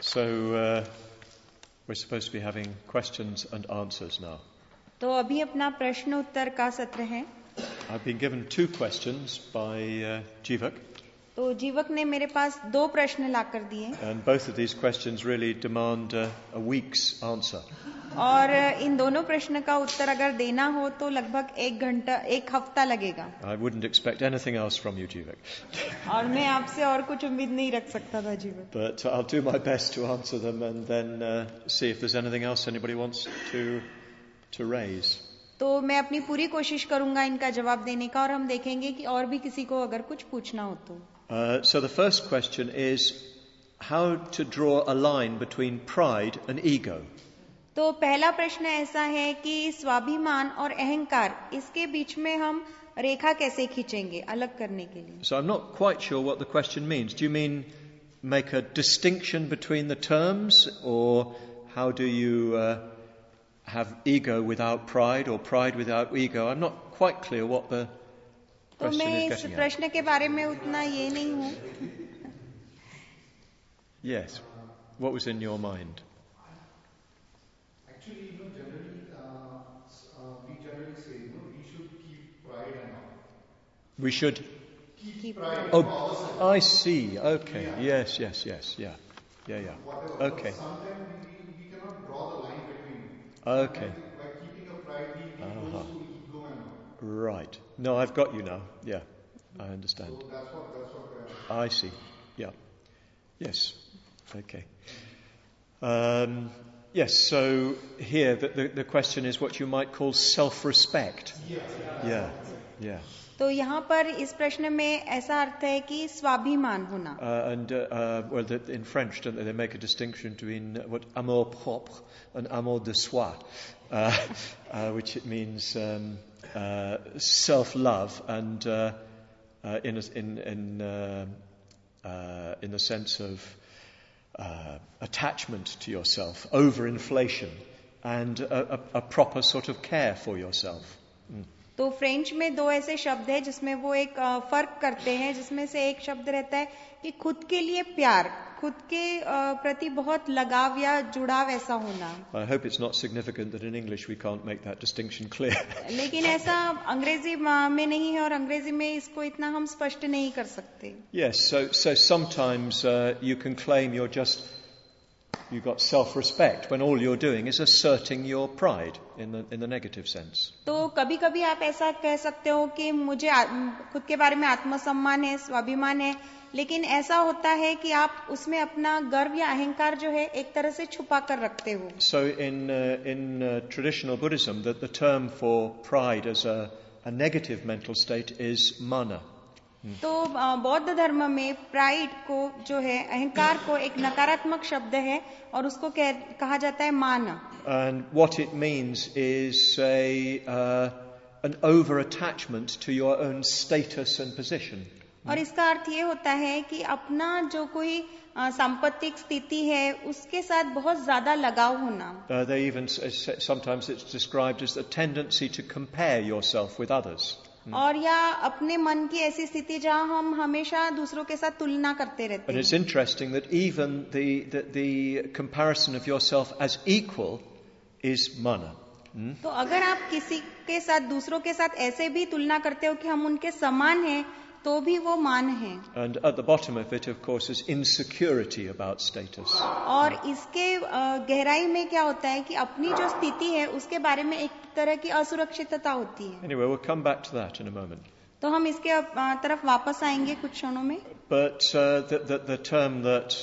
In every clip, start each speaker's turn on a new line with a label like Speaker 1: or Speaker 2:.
Speaker 1: So we're supposed to be having questions and answers now.
Speaker 2: तो अभी अपना प्रश्न उत्तर का सत्र है.
Speaker 1: I've been given 2 questions by Jivak.
Speaker 2: तो जीवक ने मेरे पास 2 प्रश्न लाकर दिए.
Speaker 1: And both of these questions really demand a week's answer.
Speaker 2: और इन दोनों प्रश्न का उत्तर अगर देना हो तो लगभग 1 हफ्ता लगेगा.
Speaker 1: I wouldn't expect anything else from you, Jivak.
Speaker 2: और मैं आपसे और कुछ उम्मीद नहीं रख सकता था जीवक.
Speaker 1: But I'll do my best to answer them and then see if there's anything else anybody wants to raise.
Speaker 2: तो मैं अपनी पूरी कोशिश करूंगा इनका जवाब देने का और हम देखेंगे कि और भी किसी को अगर कुछ पूछना हो तो.
Speaker 1: So the first question is how to draw a line between pride and ego.
Speaker 2: तो पहला प्रश्न ऐसा है कि स्वाभिमान और अहंकार इसके बीच में हम रेखा कैसे खींचेंगे अलग करने के लिए.
Speaker 1: So I'm not quite sure what the question means. Do you mean make a distinction between the terms, or how do you have ego without pride or pride without ego? I'm not quite clear what the
Speaker 2: तो मैं इस प्रश्न के बारे में उतना ये नहीं हूँ.
Speaker 1: Yes. What was in your mind?
Speaker 3: Actually, generally, we generally say, we should keep pride and all.
Speaker 1: We should
Speaker 3: Keep pride.
Speaker 1: Oh, I see. Okay.
Speaker 3: Yeah.
Speaker 1: Yes. Yeah.
Speaker 3: Whatever.
Speaker 1: Okay.
Speaker 3: Sometimes we cannot draw the line between.
Speaker 1: Okay.
Speaker 3: By keeping a pride, we go to ego and all.
Speaker 1: Right. No, I've got you now. Yeah, I understand.
Speaker 3: So that's what
Speaker 1: I see. Yeah. Yes. Okay. Yes. So here the question is what you might call self-respect. Yeah.
Speaker 2: तो यहाँ पर इस प्रश्न में ऐसा अर्थ है कि स्वाभिमान होना.
Speaker 1: Well, in French, don't they make a distinction between what amour propre and amour de soi, which it means self-love, and in the sense of attachment to yourself, overinflation, and a proper sort of care for yourself.
Speaker 2: तो French में 2 ऐसे शब्द हैं जिसमें वो एक फर्क करते हैं, जिसमें से एक शब्द रहता है कि खुद के लिए प्यार, खुद के प्रति बहुत लगाव या जुड़ाव ऐसा होना.
Speaker 1: I hope it's not significant that in English we can't make that distinction clear.
Speaker 2: लेकिन ऐसा अंग्रेजी में नहीं है और अंग्रेजी में इसको इतना हम स्पष्ट नहीं कर सकते.
Speaker 1: Yes, so sometimes you can claim you've got self-respect when all you're doing is asserting your pride in the negative sense.
Speaker 2: तो कभी-कभी आप ऐसा कह सकते हो कि मुझे खुद के बारे में आत्मसम्मान है, स्वाभिमान है, लेकिन ऐसा होता है कि आप उसमें अपना गर्व या अहंकार जो है एक तरह से छुपा कर रखते हो.
Speaker 1: So in traditional Buddhism, the term for pride as a negative mental state is mana.
Speaker 2: तो बौद्ध धर्म में प्राइड को जो है अहंकार को एक नकारात्मक शब्द है और उसको कहा जाता है मान.
Speaker 1: And what it means is an over attachment to your own status and position.
Speaker 2: और इसका अर्थ ये होता है कि अपना जो कोई सांपत्तिक स्थिति है उसके साथ बहुत ज्यादा लगाव होना.
Speaker 1: They even sometimes it's described as a tendency to compare yourself with others.
Speaker 2: और या अपने मन की ऐसी स्थिति जहाँ हम हमेशा दूसरों के साथ तुलना करते रहते हैं.
Speaker 1: And it's interesting that even the comparison of yourself as equal is mana.
Speaker 2: तो अगर आप किसी के साथ दूसरों के साथ ऐसे भी तुलना करते हो कि हम उनके समान हैं तो भी वो मान है.
Speaker 1: And at the bottom of it, of course, is insecurity about status.
Speaker 2: और इसके गहराई में क्या होता है कि अपनी जो स्थिति है उसके बारे में एक तरह की असुरक्षितता होती है.
Speaker 1: Anyway, we'll come back to that in a moment.
Speaker 2: तो हम इसके तरफ वापस आएंगे कुछ क्षणों में.
Speaker 1: But the term that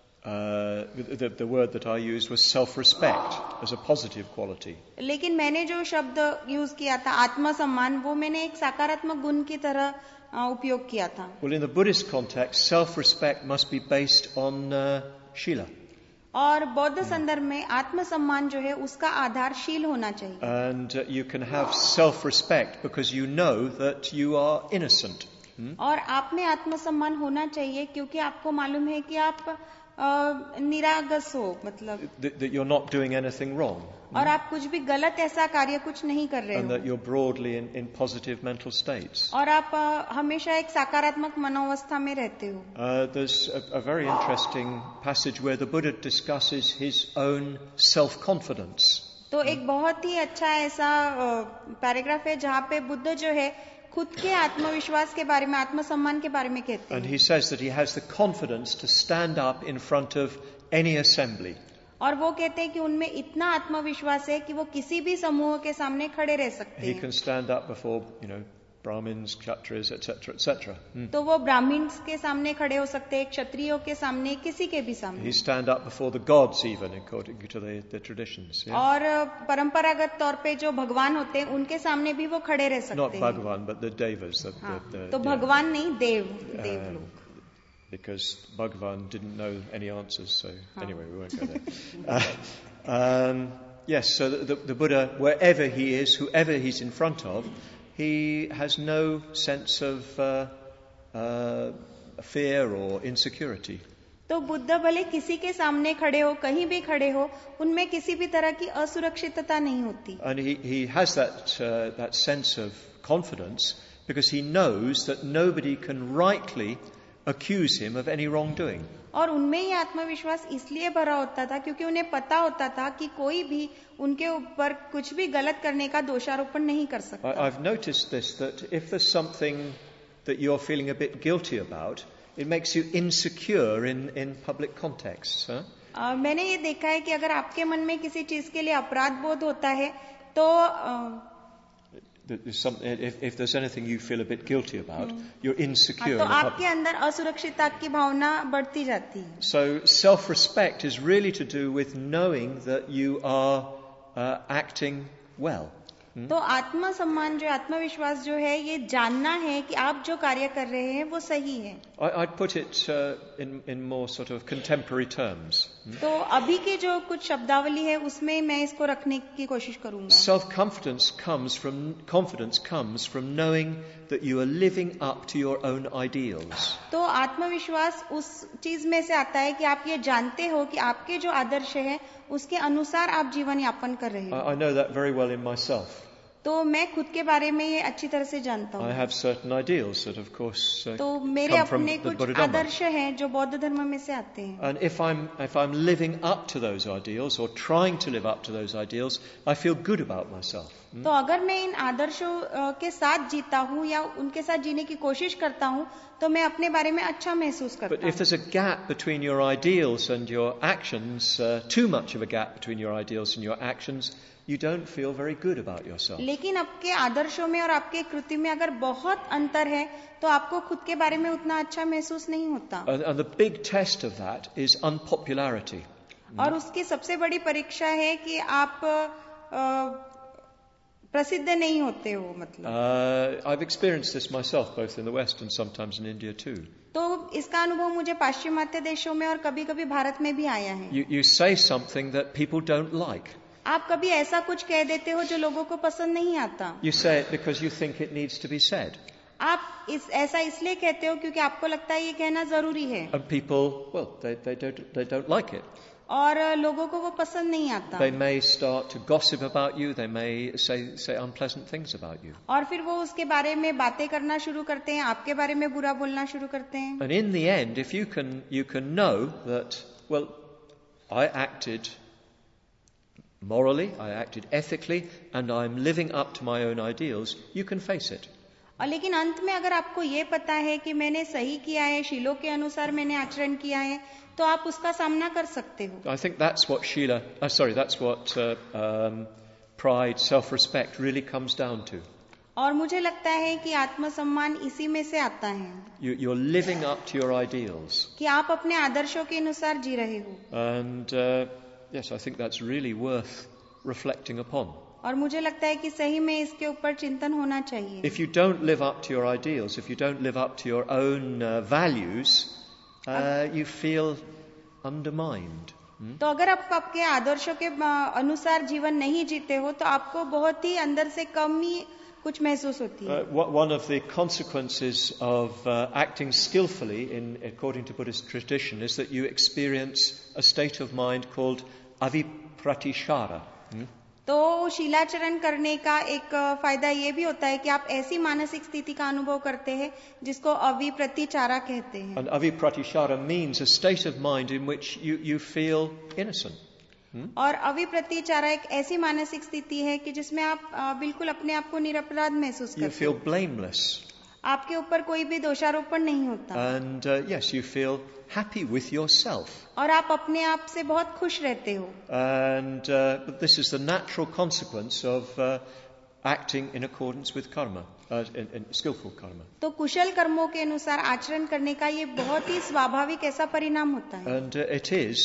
Speaker 1: the word that I used was self-respect as a positive quality.
Speaker 2: लेकिन मैंने जो शब्द यूज किया था आत्मसम्मान, वो मैंने एक सकारात्मक गुण की तरह उपयोग किया था.
Speaker 1: Well, in the Buddhist context, self-respect must be based on Shila.
Speaker 2: और बौद्ध संदर्भ में आत्मसम्मान जो है उसका आधार शील होना चाहिए.
Speaker 1: And you can have self-respect because you know that you are innocent.
Speaker 2: और आप में आत्मसम्मान होना चाहिए क्योंकि आपको मालूम है कि आप निरागस हो, मतलब
Speaker 1: that you're not doing anything wrong.
Speaker 2: और आप कुछ भी गलत ऐसा कार्य कुछ नहीं कर रहे
Speaker 1: and that
Speaker 2: हो,
Speaker 1: you're broadly in positive mental states.
Speaker 2: और आप हमेशा एक सकारात्मक मनोवस्था में रहते हो.
Speaker 1: There's a very interesting passage where the Buddha discusses his own self-confidence.
Speaker 2: तो एक बहुत ही अच्छा ऐसा पैराग्राफ है जहाँ पे बुद्ध जो है खुद के आत्मविश्वास के बारे में, आत्मसम्मान के बारे में कहते
Speaker 1: And
Speaker 2: हैं.
Speaker 1: he says that he has the confidence to stand up in front of any assembly.
Speaker 2: और वो कहते हैं कि उनमें इतना आत्मविश्वास है कि वो किसी भी समूह के सामने खड़े रह सकते
Speaker 1: He
Speaker 2: हैं.
Speaker 1: can stand up before, Brahmins, Kshatriyas, etc., etc.
Speaker 2: तो वो ब्राह्मण्स के सामने खड़े हो सकते हैं, क्षत्रियों के सामने, किसी के भी सामने.
Speaker 1: He stand up before the gods even, according to the traditions. Yeah?
Speaker 2: और परंपरागत तौर पे जो भगवान होते हैं उनके सामने भी वो खड़े रह
Speaker 1: Not
Speaker 2: सकते हैं.
Speaker 1: Bhagavan, but the devas.
Speaker 2: हाँ,
Speaker 1: the-
Speaker 2: तो
Speaker 1: yeah.
Speaker 2: भगवान नहीं, देव लोग.
Speaker 1: Because Bhagavan didn't know any answers, so anyway, we won't go there. Yes, so the Buddha, wherever he is, whoever he's in front of, he has no sense of fear or insecurity.
Speaker 2: तो बुद्ध भले किसी के सामने खड़े हो, कहीं भी खड़े हो, उनमें किसी भी तरह की असुरक्षितता नहीं होती.
Speaker 1: And he has that sense of confidence because he knows that nobody can rightly accuse him of any wrongdoing.
Speaker 2: और उनमें ये आत्मविश्वास इसलिए भरा होता था क्योंकि उन्हें पता होता था कि कोई भी उनके ऊपर कुछ भी गलत करने का दोषारोपण नहीं कर सकता.
Speaker 1: I've noticed this, that if there's something that you're feeling a bit guilty about, it makes you insecure in public contexts. Huh?
Speaker 2: मैंने ये देखा है कि अगर आपके मन में किसी चीज के लिए अपराध बोध होता है तो
Speaker 1: If there's anything you feel a bit guilty about, you're insecure.
Speaker 2: तो
Speaker 1: in the
Speaker 2: आपके
Speaker 1: public.
Speaker 2: अंदर असुरक्षितता की भावना बढ़ती जाती है.
Speaker 1: So self-respect is really to do with knowing that you are acting well.
Speaker 2: तो आत्मसम्मान जो आत्मविश्वास जो है ये जानना है कि आप जो कार्य कर रहे हैं वो सही है.
Speaker 1: I'd put it in more sort of contemporary terms.
Speaker 2: तो अभी के जो कुछ शब्दावली है उसमें मैं इसको रखने की कोशिश करूंगा.
Speaker 1: Self-confidence comes from knowing that you are living up to your own ideals.
Speaker 2: तो आत्मविश्वास उस चीज में से आता है कि आप ये जानते हो कि आपके जो आदर्श है उसके अनुसार आप जीवन यापन कर रहे हो.
Speaker 1: I know that very well in myself.
Speaker 2: तो मैं खुद के बारे में ये अच्छी तरह से जानता
Speaker 1: I
Speaker 2: हूँ.
Speaker 1: have certain ideals that, of course,
Speaker 2: तो मेरे
Speaker 1: come from
Speaker 2: अपने
Speaker 1: the
Speaker 2: कुछ
Speaker 1: Buddha-Dhamma.
Speaker 2: आदर्श हैं जो बौद्ध धर्म में से आते हैं.
Speaker 1: And if I'm living up to those ideals or trying to live up to those ideals, I feel good about myself.
Speaker 2: तो अगर मैं इन आदर्शों के साथ जीता हूँ या उनके साथ जीने की कोशिश करता हूँ तो मैं अपने बारे में अच्छा महसूस
Speaker 1: But
Speaker 2: करता
Speaker 1: if
Speaker 2: हूँ.
Speaker 1: there's a gap between your ideals and your actions, too much of a gap between your ideals and your actions, you don't feel very good about yourself.
Speaker 2: लेकिन आपके आदर्शों में और आपके कृति में अगर बहुत अंतर है तो आपको खुद के बारे में उतना अच्छा महसूस नहीं होता.
Speaker 1: And the big test of that is unpopularity.
Speaker 2: और उसकी सबसे बड़ी परीक्षा है कि आप प्रसिद्ध नहीं होते हो. मतलब
Speaker 1: I've experienced this myself, both in the West and sometimes in India too.
Speaker 2: तो इसका अनुभव मुझे पाश्चिमात्य देशों में और कभी कभी भारत में भी आया है.
Speaker 1: You say something that people don't like.
Speaker 2: आप कभी ऐसा कुछ कह देते हो जो लोगों को पसंद नहीं आता.
Speaker 1: You say it because you think it needs to be said.
Speaker 2: आप ऐसा इसलिए कहते हो क्योंकि आपको लगता है ये कहना जरूरी है.
Speaker 1: And people, well, they don't like it.
Speaker 2: और लोगों को वो पसंद नहीं आता.
Speaker 1: They may start to gossip about you. They may say unpleasant things about you.
Speaker 2: और फिर वो उसके बारे में बातें करना शुरू करते हैं, आपके बारे में बुरा बोलना शुरू करते हैं.
Speaker 1: And in the end, if you can know that, well, I acted morally, I acted ethically, and I'm living up to my own ideals, you can face it.
Speaker 2: और लेकिन अंत में अगर आपको ये पता है कि मैंने सही किया है, शीलों के अनुसार मैंने आचरण किया है, तो आप उसका सामना कर सकते हो.
Speaker 1: I think that's what pride, self-respect really comes down to.
Speaker 2: और मुझे लगता है कि आत्मसम्मान इसी में से आता है.
Speaker 1: You're living up to your ideals.
Speaker 2: कि आप अपने आदर्शों के अनुसार जी रहे हो.
Speaker 1: And yes, I think that's really worth reflecting upon.
Speaker 2: और मुझे लगता है कि सही में इसके ऊपर चिंतन होना चाहिए.
Speaker 1: If you don't live up to your ideals, if you don't live up to your own values, you feel undermined.
Speaker 2: तो अगर आप आपके आदर्शों के अनुसार जीवन नहीं जीते हो तो आपको बहुत ही अंदर से कमी कुछ महसूस होती है.
Speaker 1: One of the consequences of acting skillfully, according to Buddhist tradition, is that you experience a state of mind called avipratishara.
Speaker 2: तो शीलाचरण करने का एक फायदा ये भी होता है कि आप ऐसी मानसिक स्थिति का अनुभव करते हैं जिसको अविप्रतिचारा कहते हैं.
Speaker 1: And avipratisara means a state of mind in which you feel innocent.
Speaker 2: और अविप्रतिचारा एक ऐसी मानसिक स्थिति है कि जिसमें आप बिल्कुल अपने आप को निरपराध महसूस
Speaker 1: You
Speaker 2: करते
Speaker 1: feel
Speaker 2: हैं.
Speaker 1: blameless.
Speaker 2: आपके ऊपर कोई भी दोषारोपण नहीं होता.
Speaker 1: And yes, you feel happy with yourself.
Speaker 2: और आप अपने आप से बहुत खुश रहते हो.
Speaker 1: And but this is the natural consequence of acting in accordance with karma, in skillful karma.
Speaker 2: तो कुशल कर्मों के अनुसार आचरण करने का ये बहुत ही स्वाभाविक ऐसा परिणाम होता है.
Speaker 1: And it is,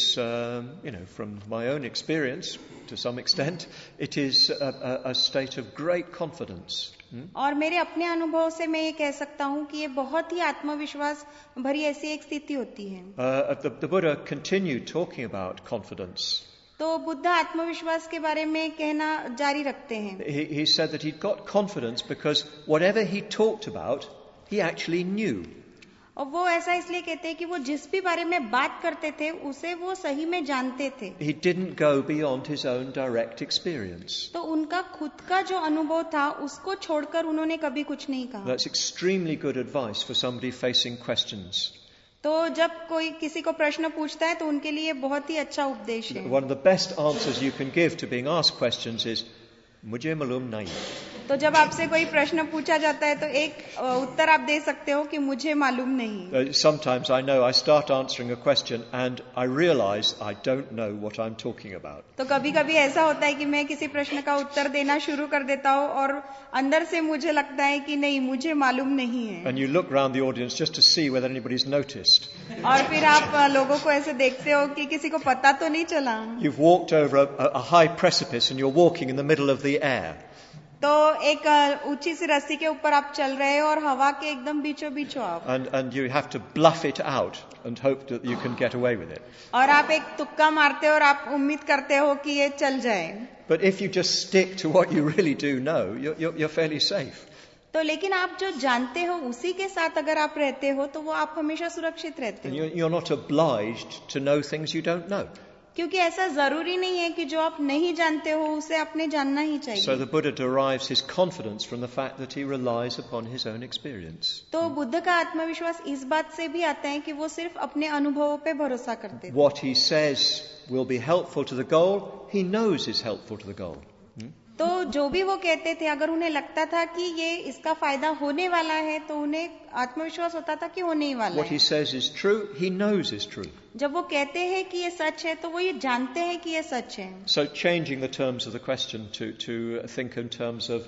Speaker 1: from my own experience, to some extent, it is a state of great confidence.
Speaker 2: और मेरे अपने अनुभव से मैं ये कह सकता हूँ कि ये बहुत ही आत्मविश्वास भरी ऐसी एक स्थिति होती है.
Speaker 1: The Buddha continued talking about confidence.
Speaker 2: तो बुद्ध आत्मविश्वास के बारे में कहना जारी रखते हैं.
Speaker 1: He said that he'd got confidence because whatever he talked about, he actually knew.
Speaker 2: और वो ऐसा इसलिए कहते हैं कि वो जिस भी बारे में बात करते थे उसे वो सही में जानते थे.
Speaker 1: He didn't go beyond his own direct experience.
Speaker 2: तो उनका खुद का जो अनुभव था उसको छोड़कर उन्होंने कभी कुछ नहीं कहा.
Speaker 1: That's extremely good advice for somebody facing questions.
Speaker 2: तो जब कोई किसी को प्रश्न पूछता है तो उनके लिए बहुत ही अच्छा उपदेश है.
Speaker 1: One of the best answers you can give to being asked questions is, "Mujhe malum nahi."
Speaker 2: तो जब आपसे कोई प्रश्न पूछा जाता है तो एक उत्तर आप दे सकते हो कि मुझे मालूम नहीं.
Speaker 1: Sometimes I know I start answering a question and I realize I don't know what I'm talking about.
Speaker 2: तो कभी कभी ऐसा होता है कि मैं किसी प्रश्न का उत्तर देना शुरू कर देता हूँ और अंदर से मुझे लगता है कि नहीं मुझे मालूम नहीं है.
Speaker 1: And you look round the audience just to see whether anybody's noticed.
Speaker 2: और फिर आप लोगों को ऐसे देखते हो कि किसी को पता तो नहीं चला.
Speaker 1: You've walked over a high precipice and you're walking in the middle of the air.
Speaker 2: तो एक ऊंची सी रस्सी के ऊपर आप चल रहे हो और हवा के एकदम बीचों बीच हो आप.
Speaker 1: And you have to bluff it out and hope that you can get away with it.
Speaker 2: और आप एक तुक्का मारते हो और आप उम्मीद करते हो कि ये चल जाए.
Speaker 1: But if you just stick to what you really do know, you're fairly safe.
Speaker 2: तो लेकिन आप जो जानते हो उसी के साथ अगर आप रहते हो तो वो आप हमेशा सुरक्षित रहते
Speaker 1: And
Speaker 2: हो.
Speaker 1: you're not obliged to know things you don't know.
Speaker 2: क्योंकि ऐसा जरूरी नहीं है कि जो आप नहीं जानते हो उसे आपने जानना ही चाहिए.
Speaker 1: So the Buddha derives his confidence from the fact that he relies upon his own experience.
Speaker 2: तो बुद्ध का आत्मविश्वास इस बात से भी आता है कि वो सिर्फ अपने अनुभवों पे भरोसा करते थे.
Speaker 1: What he says will be helpful to the goal, he knows is helpful to the goal.
Speaker 2: तो जो भी वो कहते थे अगर उन्हें लगता था कि ये इसका फायदा होने वाला है तो उन्हें आत्मविश्वास होता था कि होने ही वाला
Speaker 1: What he
Speaker 2: है.
Speaker 1: says is true, he knows is true.
Speaker 2: जब वो कहते हैं कि ये सच है तो वो ये जानते हैं कि ये सच है.
Speaker 1: So changing the terms of the question to think in terms of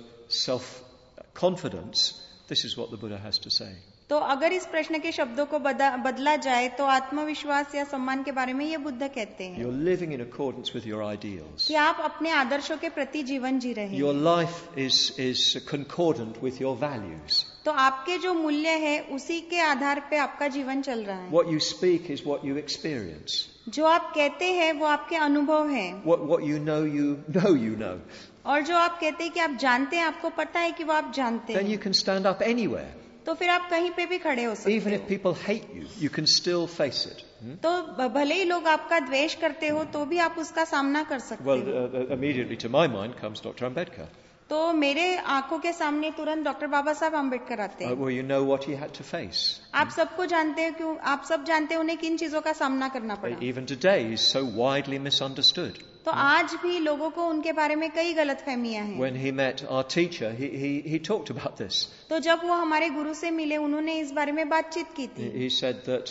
Speaker 1: self-confidence, this is what the Buddha has to say.
Speaker 2: तो अगर इस प्रश्न के शब्दों को बदला जाए तो आत्मविश्वास या सम्मान के बारे में ये बुद्ध कहते हैं
Speaker 1: You're living in accordance with your ideals.
Speaker 2: कि आप अपने आदर्शों के प्रति जीवन जी रहे
Speaker 1: Your
Speaker 2: हैं.
Speaker 1: life is concordant with your values.
Speaker 2: तो आपके जो मूल्य है उसी के आधार पे आपका जीवन चल रहा है.
Speaker 1: What you speak is what you experience.
Speaker 2: जो आप कहते हैं वो आपके अनुभव है.
Speaker 1: What you know you know.
Speaker 2: और जो आप कहते हैं कि आप जानते हैं आपको पता है कि वो आप जानते
Speaker 1: Then
Speaker 2: हैं.
Speaker 1: you can stand up anywhere.
Speaker 2: तो फिर आप कहीं पे भी खड़े हो सकते
Speaker 1: Even if
Speaker 2: हो.
Speaker 1: people hate you, you can still face it.
Speaker 2: तो भले ही लोग आपका द्वेष करते हो तो भी आप उसका सामना कर सकते
Speaker 1: Well,
Speaker 2: हो.
Speaker 1: immediately to my mind comes Dr. Ambedkar.
Speaker 2: तो मेरे आंखों के सामने तुरंत डॉक्टर बाबा साहब आम्बेडकर आते हैं.
Speaker 1: Well, you know what he had to face.
Speaker 2: आप सबको जानते हैं क्यों आप सब जानते हैं उन्हें किन चीजों का सामना करना पड़ा.
Speaker 1: Even today, he's so widely misunderstood.
Speaker 2: तो आज भी लोगों को उनके बारे में कई गलतफहमियां हैं.
Speaker 1: When he met our teacher, he talked about this.
Speaker 2: तो जब वो हमारे गुरु से मिले उन्होंने इस बारे में बातचीत की थी.
Speaker 1: He said that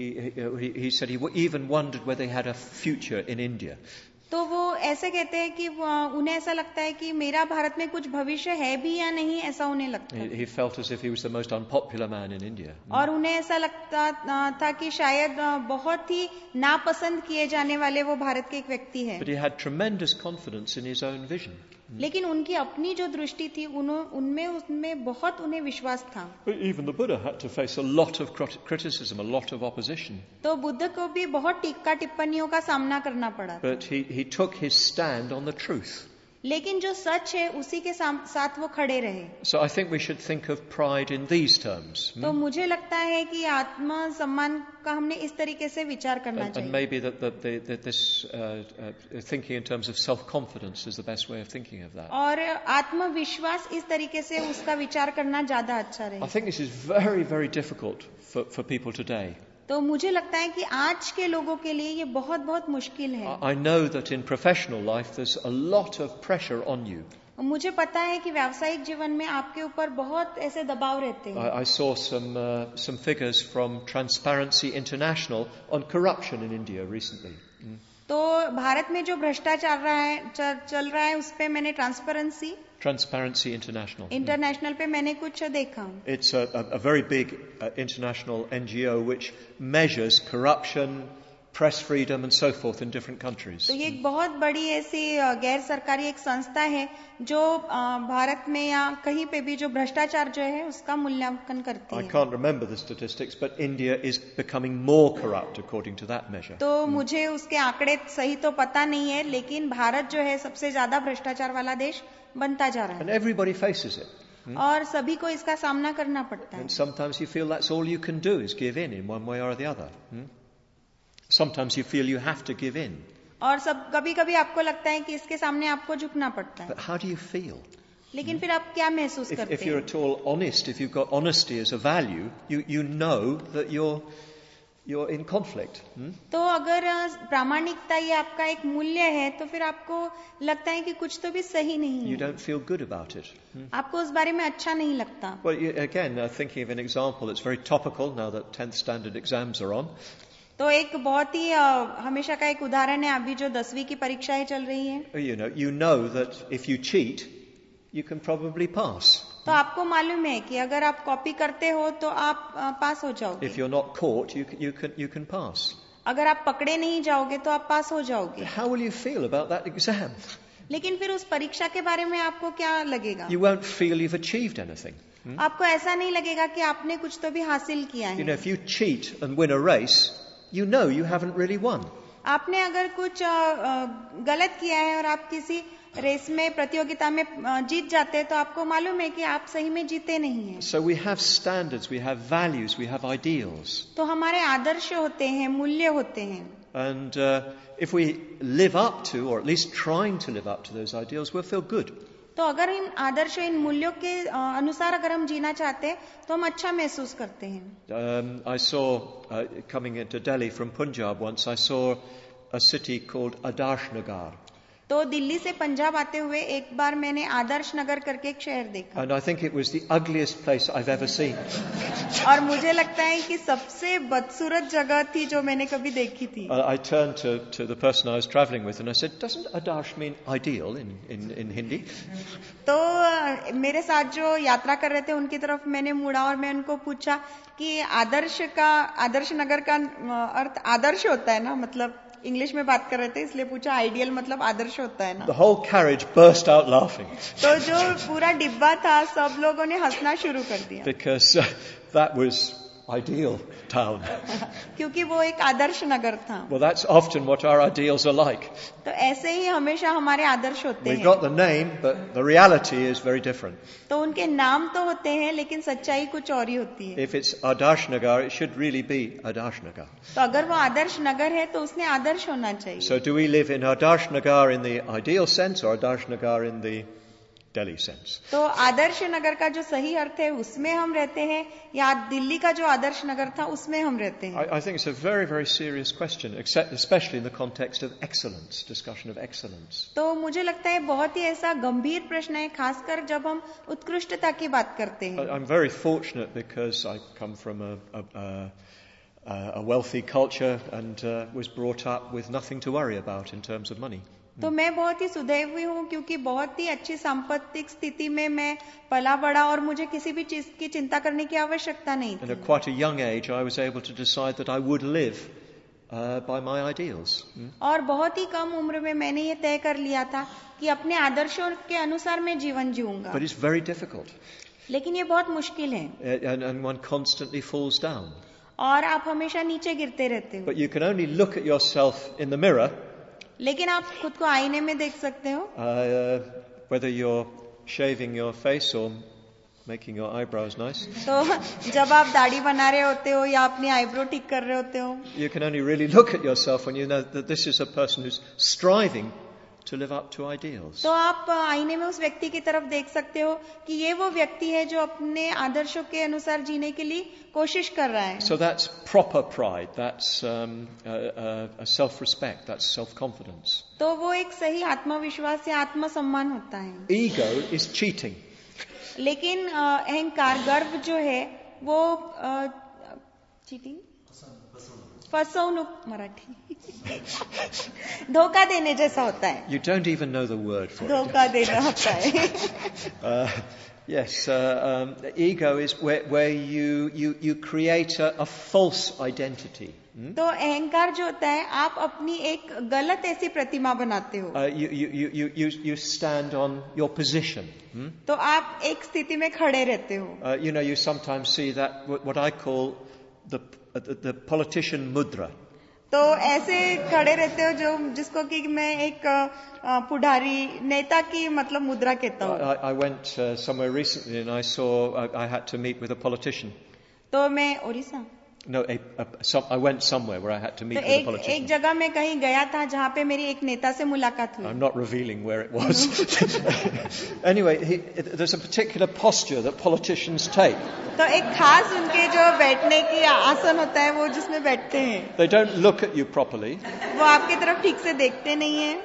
Speaker 1: he said he even wondered whether he had a future in India.
Speaker 2: तो वो ऐसे कहते हैं कि उन्हें ऐसा लगता है कि मेरा भारत में कुछ भविष्य है भी या नहीं ऐसा उन्हें लगता है.
Speaker 1: He felt as if he was the most unpopular man in India.
Speaker 2: और उन्हें ऐसा लगता था कि शायद बहुत ही नापसंद किए जाने वाले वो भारत के एक व्यक्ति है.
Speaker 1: But he had tremendous confidence in his own vision.
Speaker 2: लेकिन उनकी अपनी जो दृष्टि थी उनमें बहुत उन्हें विश्वास था.
Speaker 1: But even the Buddha had to face a lot of criticism, a lot of opposition.
Speaker 2: तो बुद्ध को भी बहुत टीका टिप्पणियों का सामना करना पड़ा.
Speaker 1: But he took his stand on the truth.
Speaker 2: लेकिन जो सच है उसी के साथ वो खड़े रहे.
Speaker 1: So I think we should think of pride in these terms.
Speaker 2: तो मुझे लगता है कि आत्म सम्मान का हमने इस तरीके से विचार करना
Speaker 1: And
Speaker 2: चाहिए.
Speaker 1: maybe that this thinking in terms of self-confidence is the best way of thinking of that.
Speaker 2: और आत्मविश्वास इस तरीके से उसका विचार करना ज्यादा अच्छा
Speaker 1: I
Speaker 2: रहे.
Speaker 1: think this is very, very difficult for people today.
Speaker 2: तो मुझे लगता है कि आज के लोगों के लिए ये बहुत बहुत मुश्किल है.
Speaker 1: I know that in professional life there's a lot of pressure on you.
Speaker 2: मुझे पता है कि व्यावसायिक जीवन में आपके ऊपर बहुत ऐसे दबाव रहते हैं.
Speaker 1: I saw some figures from Transparency International on corruption in India recently.
Speaker 2: तो भारत में जो भ्रष्टाचार चल रहा है उस पे मैंने
Speaker 1: Transparency International.
Speaker 2: इंटरनेशनल पे मैंने कुछ देखा.
Speaker 1: It's a very big international NGO which measures corruption, press freedom and so forth in different countries.
Speaker 2: तो ये एक बहुत बड़ी ऐसी गैर सरकारी एक संस्था है जो भारत में या कहीं पे भी जो भ्रष्टाचार जो है उसका मूल्यांकन करती
Speaker 1: I
Speaker 2: है.
Speaker 1: can't remember the statistics, but India is becoming more corrupt according to that measure.
Speaker 2: तो मुझे उसके आंकड़े सही तो पता नहीं है, लेकिन भारत जो है सबसे ज्यादा भ्रष्टाचार वाला देश बनता जा रहा
Speaker 1: And
Speaker 2: है.
Speaker 1: everybody faces it.
Speaker 2: और सभी को इसका सामना करना पड़ता है.
Speaker 1: And sometimes you feel that's all you can do is give in one way or the other. Sometimes you feel you have to give in.
Speaker 2: और कभी कभी आपको लगता है कि इसके सामने आपको झुकना पड़ता है.
Speaker 1: But how do you feel?
Speaker 2: लेकिन फिर आप क्या महसूस करते
Speaker 1: If you're
Speaker 2: हैं?
Speaker 1: at all honest, if you've got honesty as a value, you know that you're in conflict.
Speaker 2: तो अगर प्रामाणिकता ये आपका एक मूल्य है तो फिर आपको लगता है कि कुछ तो भी सही नहीं
Speaker 1: You
Speaker 2: है.
Speaker 1: don't feel good about it.
Speaker 2: आपको उस बारे में अच्छा नहीं लगता.
Speaker 1: Well, again, thinking of an example that's very topical now that 10th standard exams are on.
Speaker 2: तो एक बहुत ही हमेशा का एक उदाहरण है, अभी जो 10वीं की परीक्षाएं चल रही हैं.
Speaker 1: You know that if you cheat, you can probably pass.
Speaker 2: तो आपको मालूम है कि अगर आप कॉपी करते हो तो आप पास हो जाओगे.
Speaker 1: If you're not caught, you can pass.
Speaker 2: अगर आप पकड़े नहीं जाओगे तो आप पास हो जाओगे.
Speaker 1: How will you feel about that exam?
Speaker 2: लेकिन फिर उस परीक्षा के बारे में आपको क्या लगेगा?
Speaker 1: You won't feel you've achieved anything.
Speaker 2: आपको ऐसा नहीं लगेगा कि आपने कुछ तो भी हासिल किया है.
Speaker 1: If you cheat and win a race, you know you haven't really won.
Speaker 2: आपने अगर कुछ गलत किया है और आप किसी रेस में प्रतियोगिता में जीत जाते हैं तो आपको मालूम है कि आप सही में जीते नहीं हैं.
Speaker 1: So we have standards, we have values, we have ideals.
Speaker 2: तो हमारे आदर्श होते हैं, मूल्य होते हैं.
Speaker 1: And if we live up to, or at least trying to live up to those ideals, we'll feel good.
Speaker 2: तो अगर इन आदर्शों, इन मूल्यों के अनुसार अगर हम जीना चाहते हैं तो हम अच्छा महसूस करते हैं.
Speaker 1: I saw, coming into Delhi from Punjab once, I saw a city called Adarsh Nagar.
Speaker 2: तो दिल्ली से पंजाब आते हुए एक बार मैंने आदर्श नगर करके एक शहर देखा.
Speaker 1: And I think it was the ugliest place I've ever seen.
Speaker 2: और मुझे लगता है कि सबसे बदसूरत जगह थी जो मैंने कभी देखी थी.
Speaker 1: I turned to the person I was travelling with and I said, doesn't Adarsh mean ideal in Hindi?
Speaker 2: तो मेरे साथ जो यात्रा कर रहे थे उनकी तरफ मैंने मुड़ा और मैं उनको पूछा कि आदर्श नगर का अर्थ आदर्श होता है ना, मतलब इंग्लिश में बात कर रहे थे इसलिए पूछा आइडियल मतलब आदर्श होता है ना.
Speaker 1: The whole carriage burst out laughing.
Speaker 2: तो जो पूरा डिब्बा था सब लोगों ने हंसना शुरू कर दिया.
Speaker 1: Because that was ideal town.
Speaker 2: क्योंकि वो एक आदर्श नगर था.
Speaker 1: Well, that's often what our ideals are like.
Speaker 2: तो ऐसे ही हमेशा हमारे आदर्श होते
Speaker 1: We've
Speaker 2: हैं.
Speaker 1: got the name, but the reality is very different.
Speaker 2: तो उनके नाम तो होते हैं लेकिन सच्चाई कुछ और ही होती है.
Speaker 1: If it's Adarsh Nagar, it should really be Adarsh Nagar.
Speaker 2: तो अगर वो आदर्श नगर है तो उसने आदर्श होना चाहिए.
Speaker 1: So do we live in Adarsh Nagar in the ideal sense or Adarsh Nagar in the Delhi sense?
Speaker 2: तो आदर्श नगर का जो सही अर्थ है उसमें हम रहते हैं या दिल्ली का जो आदर्श नगर था उसमें हम रहते हैं.
Speaker 1: I think it's a very, very serious question, especially in the context of excellence, discussion of excellence.
Speaker 2: तो मुझे लगता है बहुत ही ऐसा गंभीर प्रश्न है, खासकर जब हम उत्कृष्टता की बात करते हैं.
Speaker 1: I'm very fortunate because I come from a wealthy culture and was brought up with nothing to worry about in terms of money.
Speaker 2: तो मैं बहुत ही सुदैवी हूँ क्योंकि बहुत ही अच्छी सांपत्तिक स्थिति में मैं पला बड़ा और मुझे किसी भी चीज की चिंता करने की आवश्यकता नहीं
Speaker 1: And
Speaker 2: थी.
Speaker 1: at quite a young age, I was able to decide that I would live by my ideals.
Speaker 2: और बहुत ही कम उम्र में मैंने ये तय कर लिया था कि अपने आदर्शों के अनुसार मैं जीवन जीऊंगा.
Speaker 1: But it's very difficult.
Speaker 2: लेकिन ये बहुत मुश्किल है
Speaker 1: And one constantly falls down.
Speaker 2: और आप हमेशा नीचे गिरते रहते हो.
Speaker 1: But you can only look at yourself in the mirror
Speaker 2: लेकिन आप खुद को आईने में देख सकते हो,
Speaker 1: whether you're shaving your face or making your eyebrows nice.
Speaker 2: तो जब आप दाढ़ी बना रहे होते हो या अपनी आईब्रो ठीक कर रहे होते हो,
Speaker 1: You can only really look at yourself when you know that this is a person who's striving to live up to ideals.
Speaker 2: तो आप आईने में उस व्यक्ति की तरफ देख सकते हो कि ये वो व्यक्ति है जो अपने आदर्शों के अनुसार जीने के लिए कोशिश कर रहा है.
Speaker 1: So that's proper pride, that's a self-respect, that's self-confidence.
Speaker 2: तो वो एक सही आत्मविश्वास या आत्मसम्मान होता है.
Speaker 1: Ego is cheating.
Speaker 2: लेकिन अहंकार, गर्व जो है वो चीटिंग, फसवणूक मराठी धोखा देने जैसा होता है.
Speaker 1: You don't even know the word for it.
Speaker 2: धोखा देना होता है.
Speaker 1: Yes, ego is where you create a false identity.
Speaker 2: तो अहंकार जो होता है, आप अपनी एक गलत ऐसी प्रतिमा बनाते हो.
Speaker 1: You stand on your position.
Speaker 2: तो आप एक स्थिति में खड़े रहते हो.
Speaker 1: You sometimes see that what I call the politician mudra.
Speaker 2: तो ऐसे खड़े रहते हो जो जिसको कि मैं एक पुढ़ारी नेता की मतलब मुद्रा कहता हूँ.
Speaker 1: I went somewhere recently and I saw I had to meet with a politician.
Speaker 2: तो मैं Odisha,
Speaker 1: No, I went somewhere where I had to meet
Speaker 2: तो
Speaker 1: with a politician.
Speaker 2: एक जगह मैं कहीं गया था जहाँ पे मेरी एक नेता से मुलाकात हुई.
Speaker 1: I'm not revealing where it was. Anyway, there's a particular posture that politicians take.
Speaker 2: तो एक खास उनके जो बैठने की आसन होता है वो जिसमें बैठते हैं.
Speaker 1: They don't look at you properly.
Speaker 2: वो आपकी तरफ ठीक से देखते नहीं है.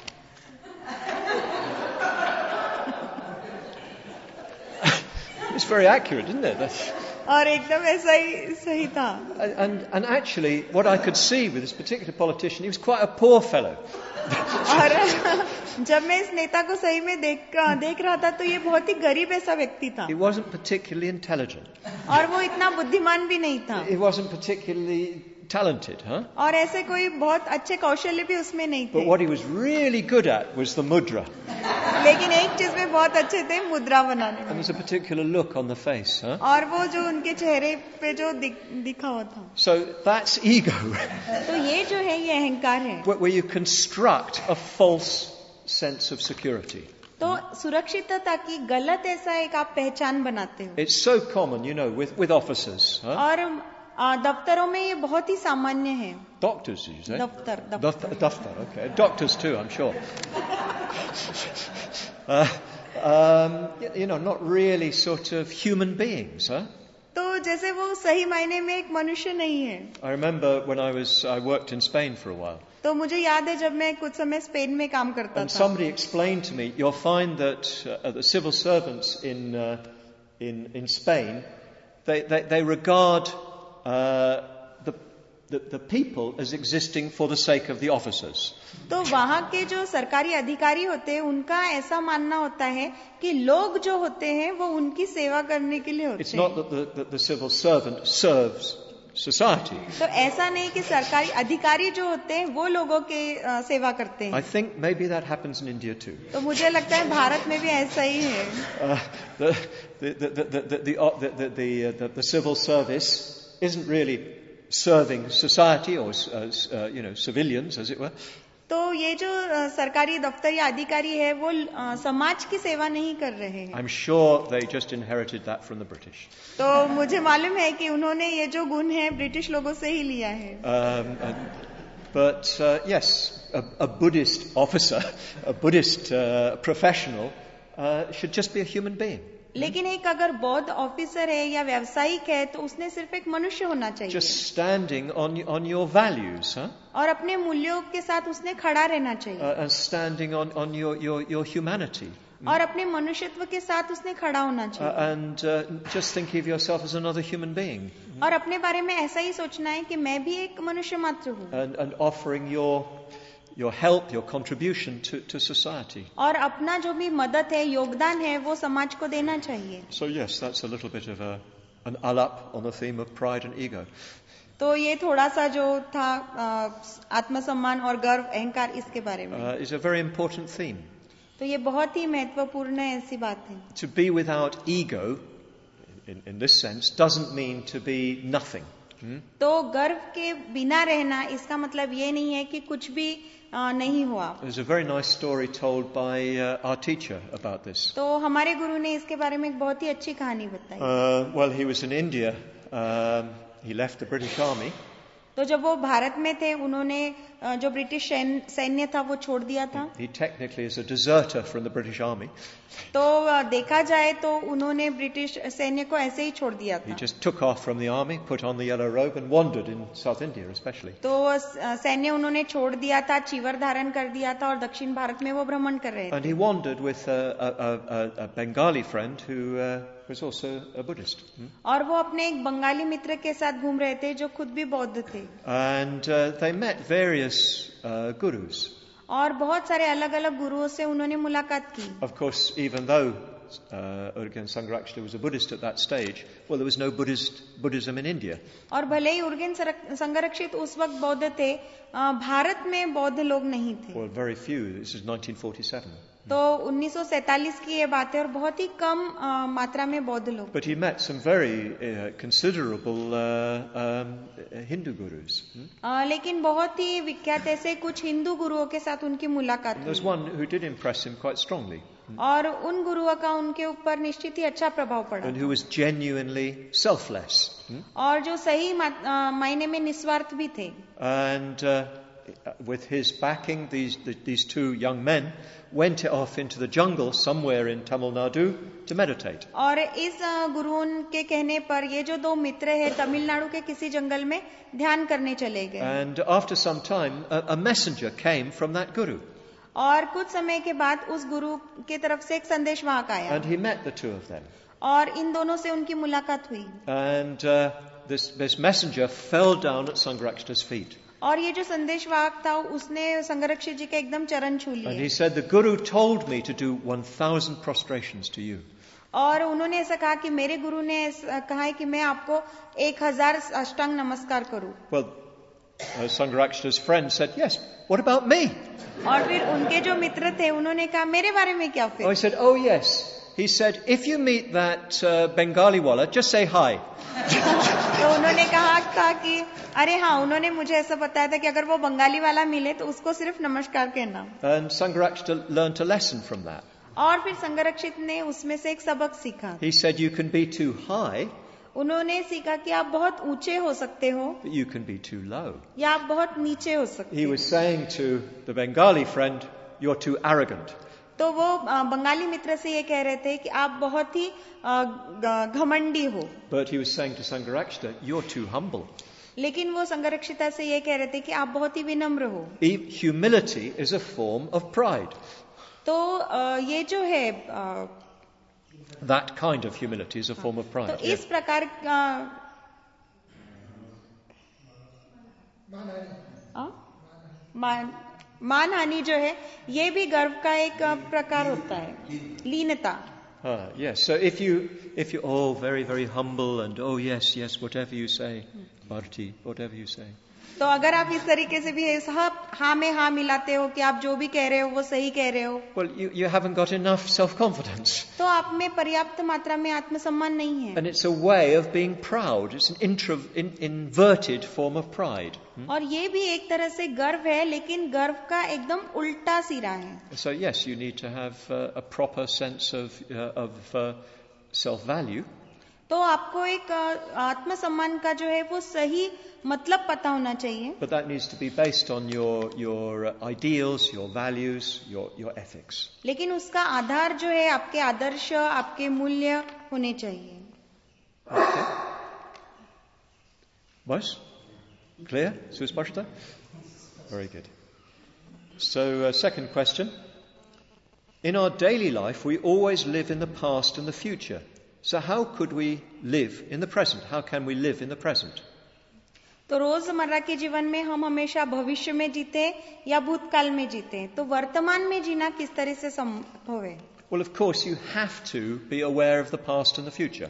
Speaker 1: It's very accurate, isn't it?
Speaker 2: और एकदम ऐसा ही सही था.
Speaker 1: And actually, what I could see with this particular politician, he was quite a poor fellow.
Speaker 2: और जब मैं इस नेता को सही में देख रहा था तो ये बहुत ही गरीब ऐसा व्यक्ति था.
Speaker 1: He wasn't particularly intelligent.
Speaker 2: और वो इतना बुद्धिमान भी नहीं था.
Speaker 1: He wasn't particularly talented, huh?
Speaker 2: और ऐसे कोई बहुत अच्छे कौशल्य भी उसमें नहीं थे.
Speaker 1: But what he was really good at was the mudra.
Speaker 2: लेकिन एक चीज में बहुत अच्छे थे, मुद्रा बनाने
Speaker 1: And
Speaker 2: में.
Speaker 1: there's a particular look on the face, huh?
Speaker 2: और वो जो उनके चेहरे पे जो दिखा हुआ था.
Speaker 1: So that's ego,
Speaker 2: तो ये जो है ये अहंकार है.
Speaker 1: where you construct a false sense of security.
Speaker 2: तो सुरक्षितता की गलत ऐसा एक आप पहचान बनाते हो.
Speaker 1: It's so common, with officers, huh?
Speaker 2: और दफ्तरों में ये बहुत ही सामान्य है.
Speaker 1: Doctors, did you say?
Speaker 2: दफ्तर.
Speaker 1: Okay. Doctors too, I'm sure. Not really sort of human beings, huh?
Speaker 2: तो जैसे वो सही मायने में एक मनुष्य नहीं है.
Speaker 1: I remember when I worked in Spain for a while.
Speaker 2: तो मुझे याद है जब मैं कुछ समय स्पेन में काम करता
Speaker 1: And
Speaker 2: था.
Speaker 1: somebody explained to me, you'll find that the civil servants in Spain, they regard the people as existing for the sake of the officers.
Speaker 2: तो वहाँ के जो सरकारी अधिकारी होते हैं उनका ऐसा मानना होता है कि लोग जो होते हैं वो उनकी सेवा करने के लिए होते
Speaker 1: It's
Speaker 2: हैं.
Speaker 1: not that the civil servant serves society.
Speaker 2: तो ऐसा नहीं कि सरकारी अधिकारी जो होते हैं वो लोगों के सेवा करते हैं.
Speaker 1: I think maybe that happens in India too.
Speaker 2: तो मुझे लगता है भारत में भी ऐसा ही है.
Speaker 1: The civil service isn't really serving society or civilians, as it were.
Speaker 2: तो ये जो सरकारी दफ्तर या अधिकारी है वो समाज की सेवा नहीं कर रहे हैं.
Speaker 1: I'm sure they just inherited that from the British.
Speaker 2: तो मुझे मालूम है कि उन्होंने ये जो गुण है ब्रिटिश लोगों से ही लिया है.
Speaker 1: But yes, a Buddhist officer, a Buddhist professional should just be a human being.
Speaker 2: लेकिन एक अगर बौद्ध ऑफिसर है या व्यावसायिक है तो उसने सिर्फ एक मनुष्य होना चाहिए.
Speaker 1: Just standing on your values, huh?
Speaker 2: और अपने मूल्यों के साथ उसने खड़ा रहना चाहिए.
Speaker 1: And standing on your humanity.
Speaker 2: और अपने मनुष्यत्व के साथ उसने खड़ा होना चाहिए.
Speaker 1: And just think of yourself as another human being.
Speaker 2: और अपने बारे में ऐसा ही सोचना है कि मैं भी एक मनुष्य मात्र हूँ.
Speaker 1: And offering your help, your contribution to society.
Speaker 2: और अपना जो भी मदद है, योगदान है, वो समाज को देना चाहिए.
Speaker 1: So yes, that's a little bit of an alap on the theme of pride and ego.
Speaker 2: तो ये थोड़ा सा जो था आत्मसम्मान और गर्व, अहंकार, इसके बारे में.
Speaker 1: Is a very important theme.
Speaker 2: तो ये बहुत ही महत्वपूर्ण ऐसी बात है.
Speaker 1: To be without ego, in this sense, doesn't mean to be nothing.
Speaker 2: तो गर्व के बिना रहना इसका मतलब ये नहीं है कि कुछ भी नहीं हुआ.
Speaker 1: There's a very nice story told by our teacher about this.
Speaker 2: तो हमारे गुरु ने इसके बारे में एक बहुत ही अच्छी कहानी बताई.
Speaker 1: Well, he was in India. He left the British Army.
Speaker 2: तो जब वो भारत में थे उन्होंने जो ब्रिटिश सैन्य था वो छोड़ दिया था.
Speaker 1: He technically is a deserter from the British Army.
Speaker 2: तो देखा जाए तो उन्होंने ब्रिटिश सैन्य को ऐसे ही छोड़ दिया
Speaker 1: He
Speaker 2: था.
Speaker 1: just took off from the army, put on the yellow robe and wandered in South India especially.
Speaker 2: तो सैन्य उन्होंने छोड़ दिया था, चीवर धारण कर दिया था और दक्षिण भारत में वो भ्रमण कर रहे
Speaker 1: And
Speaker 2: थे.
Speaker 1: he wandered with a Bengali friend who was also a Buddhist.
Speaker 2: और वो अपने एक बंगाली मित्र के साथ घूम रहे थे जो खुद भी बौद्ध थे.
Speaker 1: And they met various gurus.
Speaker 2: और बहुत सारे अलग अलग गुरुओं से उन्होंने मुलाकात की.
Speaker 1: Of course, even though Urgen Sangharakshita was a Buddhist at that stage, well, there was no Buddhism in India.
Speaker 2: और भले ही उर्गेन संघरक्षित उस वक्त बौद्ध थे, भारत में बौद्ध लोग नहीं थे.
Speaker 1: Well, very few. This is 1947.
Speaker 2: तो 1947 की ये बात है और बहुत ही कम मात्रा में बौद्ध लोग.
Speaker 1: But he met some very considerable Hindu gurus.
Speaker 2: लेकिन बहुत ही विख्यात ऐसे कुछ हिंदू गुरुओं के साथ उनकी मुलाकात
Speaker 1: And there's
Speaker 2: हुई.
Speaker 1: one who did impress him quite strongly,
Speaker 2: और उन गुरुओं का उनके ऊपर निश्चित ही अच्छा प्रभाव पड़ा.
Speaker 1: and who was genuinely selfless.
Speaker 2: और जो सही मायने में निस्वार्थ भी थे.
Speaker 1: And with his backing, these two young men went off into the jungle somewhere in Tamil Nadu to meditate.
Speaker 2: और इस गुरुओं के कहने पर ये जो दो मित्र हैं तमिलनाडु के किसी जंगल में ध्यान करने चले गए.
Speaker 1: And after some time, a messenger came from that guru.
Speaker 2: और कुछ समय के बाद उस गुरु के तरफ से एक संदेश वहां का आया.
Speaker 1: And he met the two of them.
Speaker 2: और इन दोनों से उनकी मुलाकात हुई.
Speaker 1: And this messenger fell down at Sangharakshita's feet.
Speaker 2: और ये जो संदेशवाहक था उसने संघरक्षित जी के एकदम चरण छू
Speaker 1: And
Speaker 2: लिए.
Speaker 1: he said, the guru told me to do 1,000 prostrations to you.
Speaker 2: और उन्होंने ऐसा कहा कि मेरे गुरु ने कहा है कि मैं आपको 1000 अष्टांग नमस्कार करूं.
Speaker 1: Well, Sangharakshita's friend said, yes, what about me?
Speaker 2: और फिर उनके जो मित्र थे उन्होंने कहा मेरे बारे में क्या
Speaker 1: Oh,
Speaker 2: फिर.
Speaker 1: he said, oh yes. He said, if you meet that Bengali walla, just say hi.
Speaker 2: तो उन्होंने कहा था कि अरे हाँ, उन्होंने मुझे ऐसा बताया था कि अगर वो बंगाली वाला मिले तो उसको सिर्फ नमस्कार कहना.
Speaker 1: And Sangharakshita learnt a lesson from that.
Speaker 2: और फिर संघरक्षित ने उसमें से एक सबक सीखा.
Speaker 1: He said, you can be too high,
Speaker 2: उन्होंने सीखा कि आप बहुत ऊंचे हो सकते हो
Speaker 1: but you can be too low.
Speaker 2: या आप बहुत नीचे हो सकते
Speaker 1: He
Speaker 2: हो.
Speaker 1: was saying to the Bengali friend, you're too arrogant.
Speaker 2: तो वो बंगाली मित्र से ये कह रहे थे कि आप बहुत ही घमंडी हो.
Speaker 1: But he was saying to Sangharakshita, you're too humble.
Speaker 2: लेकिन वो संघरक्षिता से ये कह रहे थे कि आप बहुत ही विनम्र हो.
Speaker 1: Humility is a form of pride.
Speaker 2: तो ये जो है
Speaker 1: That kind of humility is a form of
Speaker 2: तो
Speaker 1: pride.
Speaker 2: इस प्रकार का मानहानि जो है ये भी गर्व का एक प्रकार होता है, लीनता.
Speaker 1: Yes. So if you oh very very humble and oh yes whatever you say, Bharti, whatever you say.
Speaker 2: तो अगर आप इस तरीके से भी हाँ में हाँ मिलाते हो कि आप जो भी कह रहे हो वो सही कह रहे हो,
Speaker 1: Well, you haven't got enough self-confidence.
Speaker 2: तो आप में पर्याप्त मात्रा में आत्मसम्मान नहीं है.
Speaker 1: And it's a way of being proud. It's an inverted form of pride.
Speaker 2: और ये भी एक तरह से गर्व है, लेकिन गर्व का एकदम उल्टा सिरा है.
Speaker 1: So yes, you need to have a proper sense of self-value.
Speaker 2: तो आपको एक आत्मसम्मान का जो है वो सही मतलब पता होना चाहिए.
Speaker 1: But that needs to be based on your ideals, your values, your ethics.
Speaker 2: लेकिन उसका आधार जो है आपके आदर्श, आपके मूल्य होने चाहिए.
Speaker 1: Okay. Was? Clear? Suspashta? Very good. So, second question. In our daily life, we always live in the past and the future. So how could we live in the present? How can we live in the present?
Speaker 2: तो रोजमर्रा के जीवन में हम हमेशा भविष्य में जीते या भूतकाल में जीते, तो वर्तमान में जीना किस तरह से संभव है?
Speaker 1: Well, of course, you have to be aware of the past and the future.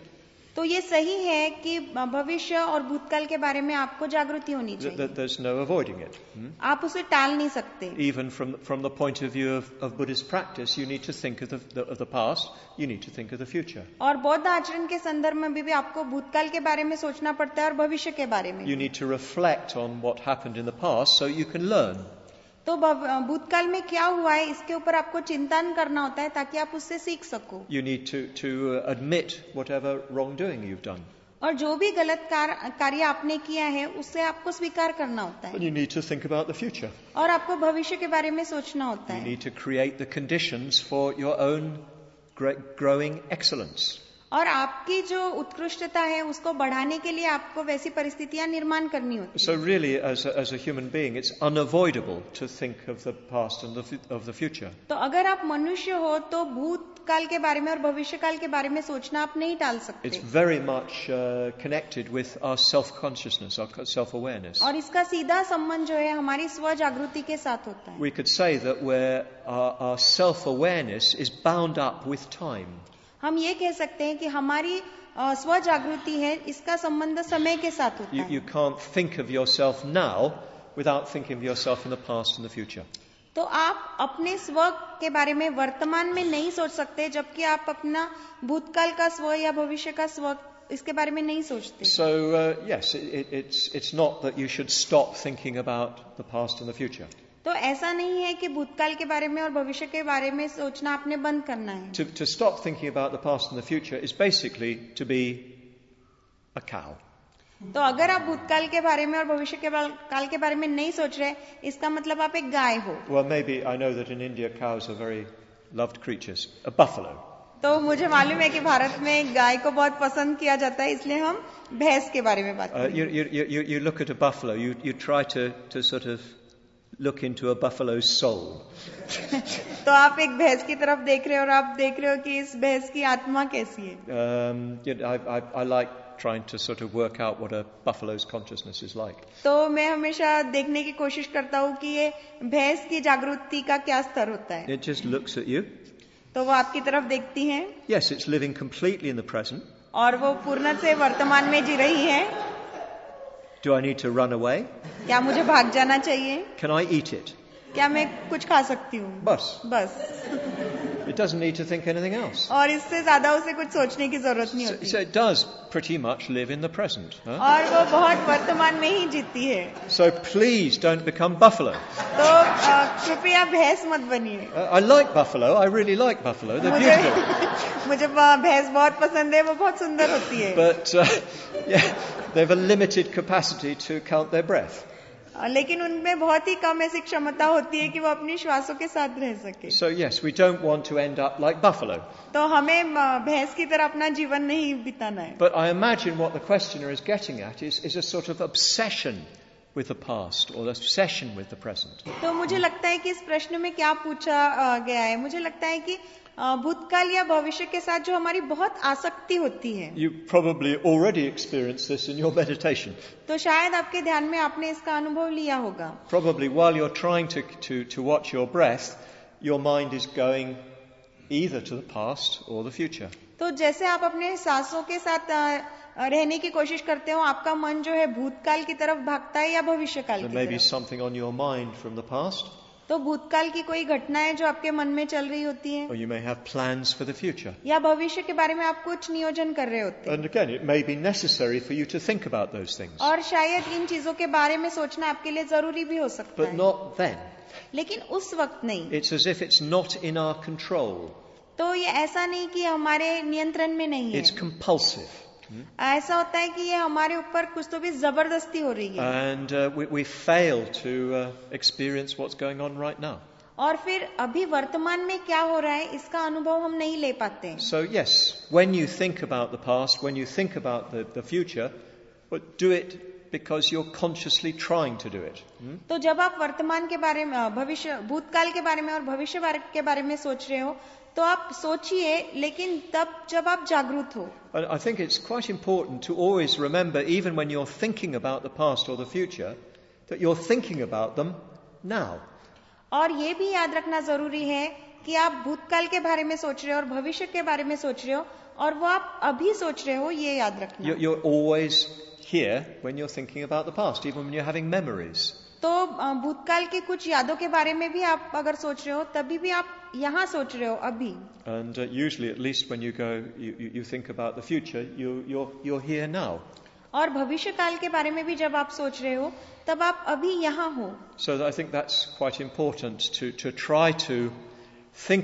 Speaker 2: तो ये सही है कि भविष्य और भूतकाल के बारे में आपको जागृति होनी चाहिए.
Speaker 1: There's no avoiding it.
Speaker 2: आप उसे टाल नहीं सकते.
Speaker 1: Even from the point of view of Buddhist practice, you need to think of the past, you need to think of the future.
Speaker 2: और बौद्ध आचरण के संदर्भ में भी आपको भूतकाल के बारे में सोचना पड़ता है और भविष्य के बारे में.
Speaker 1: You need to reflect on what happened in the past so you can learn.
Speaker 2: तो भूतकाल में क्या हुआ है इसके ऊपर आपको चिंतन करना होता है ताकि आप उससे सीख सको.
Speaker 1: You need to admit whatever wrongdoing you've done.
Speaker 2: और जो भी गलत कार्य आपने किया है उससे आपको स्वीकार करना होता
Speaker 1: And
Speaker 2: है.
Speaker 1: you need to think about the future.
Speaker 2: और आपको भविष्य के बारे में सोचना होता
Speaker 1: You
Speaker 2: है.
Speaker 1: need to create the conditions for your own growing excellence.
Speaker 2: और आपकी जो उत्कृष्टता है उसको बढ़ाने के लिए आपको वैसी परिस्थितियां निर्माण करनी होती
Speaker 1: So
Speaker 2: है.
Speaker 1: really, as a human being, it's unavoidable to think of the past and of the future.
Speaker 2: तो अगर आप मनुष्य हो तो भूतकाल के बारे में और भविष्यकाल के बारे में सोचना आप नहीं टाल
Speaker 1: It's
Speaker 2: सकते.
Speaker 1: very much connected with our self-consciousness, our self-awareness.
Speaker 2: और इसका सीधा संबंध जो है हमारी स्व जागृति के साथ होता है.
Speaker 1: We could say that where our self-awareness is bound up with time.
Speaker 2: हम ये कह सकते हैं कि हमारी स्व जागृति है इसका संबंध समय के साथ होता है.
Speaker 1: You can't think of yourself now without thinking of yourself in the past and the future.
Speaker 2: तो आप अपने स्व के बारे में वर्तमान में नहीं सोच सकते जबकि आप अपना भूतकाल का स्व या भविष्य का स्व इसके बारे में नहीं सोचते.
Speaker 1: So yes, it's not that you should stop thinking about the past and the future.
Speaker 2: तो ऐसा नहीं है कि भूतकाल के बारे में और भविष्य के बारे में सोचना आपने बंद करना है.
Speaker 1: To stop thinking about the past and the future is basically to be a cow.
Speaker 2: तो अगर आप भूतकाल के बारे में और भविष्य के काल के बारे में नहीं सोच रहे इसका मतलब आप एक गाय हो.
Speaker 1: Well, maybe I know that in India cows are very loved creatures. A buffalo.
Speaker 2: तो मुझे मालूम है कि भारत में गाय को बहुत पसंद किया जाता है इसलिए हम भैंस के बारे में बात करें.
Speaker 1: You look at a buffalo. You try to sort of look into a buffalo's soul.
Speaker 2: तो आप एक भैंस की तरफ देख रहे हो और आप देख रहे हो कि इस भैंस की आत्मा कैसी है.
Speaker 1: I like trying to sort of work out what a buffalo's consciousness is like.
Speaker 2: तो मैं हमेशा देखने की कोशिश करता हूँ कि ये भैंस की जागृति का क्या स्तर होता है.
Speaker 1: It just looks at you.
Speaker 2: तो वो आपकी तरफ देखती हैं.
Speaker 1: Yes, it's living completely in the present.
Speaker 2: और वो पूर्ण से वर्तमान में जी रही है.
Speaker 1: Do I need to run away?
Speaker 2: क्या मुझे भाग जाना चाहिए?
Speaker 1: Can I eat it?
Speaker 2: क्या मैं कुछ खा सकती हूँ? बस.
Speaker 1: It doesn't need to think anything else.
Speaker 2: और इससे ज्यादा उसे कुछ सोचने की जरूरत नहीं होती.
Speaker 1: So it does pretty much live in the present. Huh?
Speaker 2: और वो बहुत वर्तमान में ही जीती है.
Speaker 1: So please don't become buffalo.
Speaker 2: तो कृपया भैंस मत बनिए.
Speaker 1: I like buffalo. I really like buffalo. They're beautiful.
Speaker 2: मुझे भैंस बहुत पसंद है. वो बहुत सुंदर होती है.
Speaker 1: But yeah, they have a limited capacity to count their breath.
Speaker 2: लेकिन उनमें बहुत ही कम ऐसी क्षमता होती है कि वो अपनी श्वासों के साथ रह सके.
Speaker 1: So yes, we don't want to end up like buffalo.
Speaker 2: तो हमें भैंस की तरह अपना जीवन नहीं बिताना है.
Speaker 1: But I imagine what the questioner is getting at is a sort of obsession with the past or obsession with the present.
Speaker 2: तो मुझे लगता है कि इस प्रश्न में क्या पूछा गया है. मुझे लगता है कि भूतकाल या भविष्य के साथ जो हमारी बहुत आसक्ति होती है.
Speaker 1: You probably already experienced this in your meditation.
Speaker 2: तो शायद आपके ध्यान में आपने इसका अनुभव लिया होगा.
Speaker 1: Probably while you're trying to watch your breath, your mind is going either to the past or the future.
Speaker 2: तो जैसे आप अपने सांसों के साथ रहने की कोशिश करते हो आपका मन जो है भूतकाल की तरफ भागता है या भविष्यकाल
Speaker 1: There
Speaker 2: की
Speaker 1: may be
Speaker 2: तरफ.
Speaker 1: something on your mind from the past,
Speaker 2: तो भूतकाल की कोई घटना है जो आपके मन में चल रही होती है
Speaker 1: or you may have plans for the future.
Speaker 2: या भविष्य के बारे में आप कुछ नियोजन कर रहे होते हैं.
Speaker 1: And again, it may be necessary for you to think about those things,
Speaker 2: और शायद इन चीजों के बारे में सोचना आपके लिए जरूरी भी हो सकता
Speaker 1: but
Speaker 2: है.
Speaker 1: not then.
Speaker 2: लेकिन उस वक्त नहीं.
Speaker 1: It's as if it's not in our control.
Speaker 2: तो ये ऐसा नहीं कि हमारे नियंत्रण में नहीं है.
Speaker 1: It's compulsive.
Speaker 2: ऐसा होता है कि ये हमारे ऊपर कुछ तो भी जबरदस्ती हो रही है.
Speaker 1: And we fail to experience what's going on right now.
Speaker 2: और फिर अभी वर्तमान में क्या हो रहा है इसका अनुभव हम नहीं ले पाते हैं.
Speaker 1: So yes, when you think about the past, when you think about the future, but do it because you're consciously trying to do it.
Speaker 2: तो जब आप वर्तमान के बारे में भूतकाल के बारे में और भविष्य के बारे में सोच रहे हो तो आप सोचिए लेकिन तब जब आप जागरूक हो.
Speaker 1: I think it's quite important to always remember, even when you're thinking about the past or the future, that you're thinking about them now.
Speaker 2: और ये भी याद रखना जरूरी है कि आप भूतकाल के बारे में सोच रहे हो और भविष्य के बारे में सोच रहे हो और वो आप अभी सोच रहे हो, ये याद रखना।
Speaker 1: You're always here when you're thinking about the past, even when you're having memories.
Speaker 2: तो भूतकाल के कुछ यादों के बारे में भी आप अगर सोच रहे हो तभी भी आप यहाँ सोच रहे हो अभी।
Speaker 1: And usually, at least when you think about the future, you're here now.
Speaker 2: और भविष्य काल के बारे में भी जब आप सोच रहे हो तब आप अभी यहाँ हो।
Speaker 1: So I think that's quite important to try to think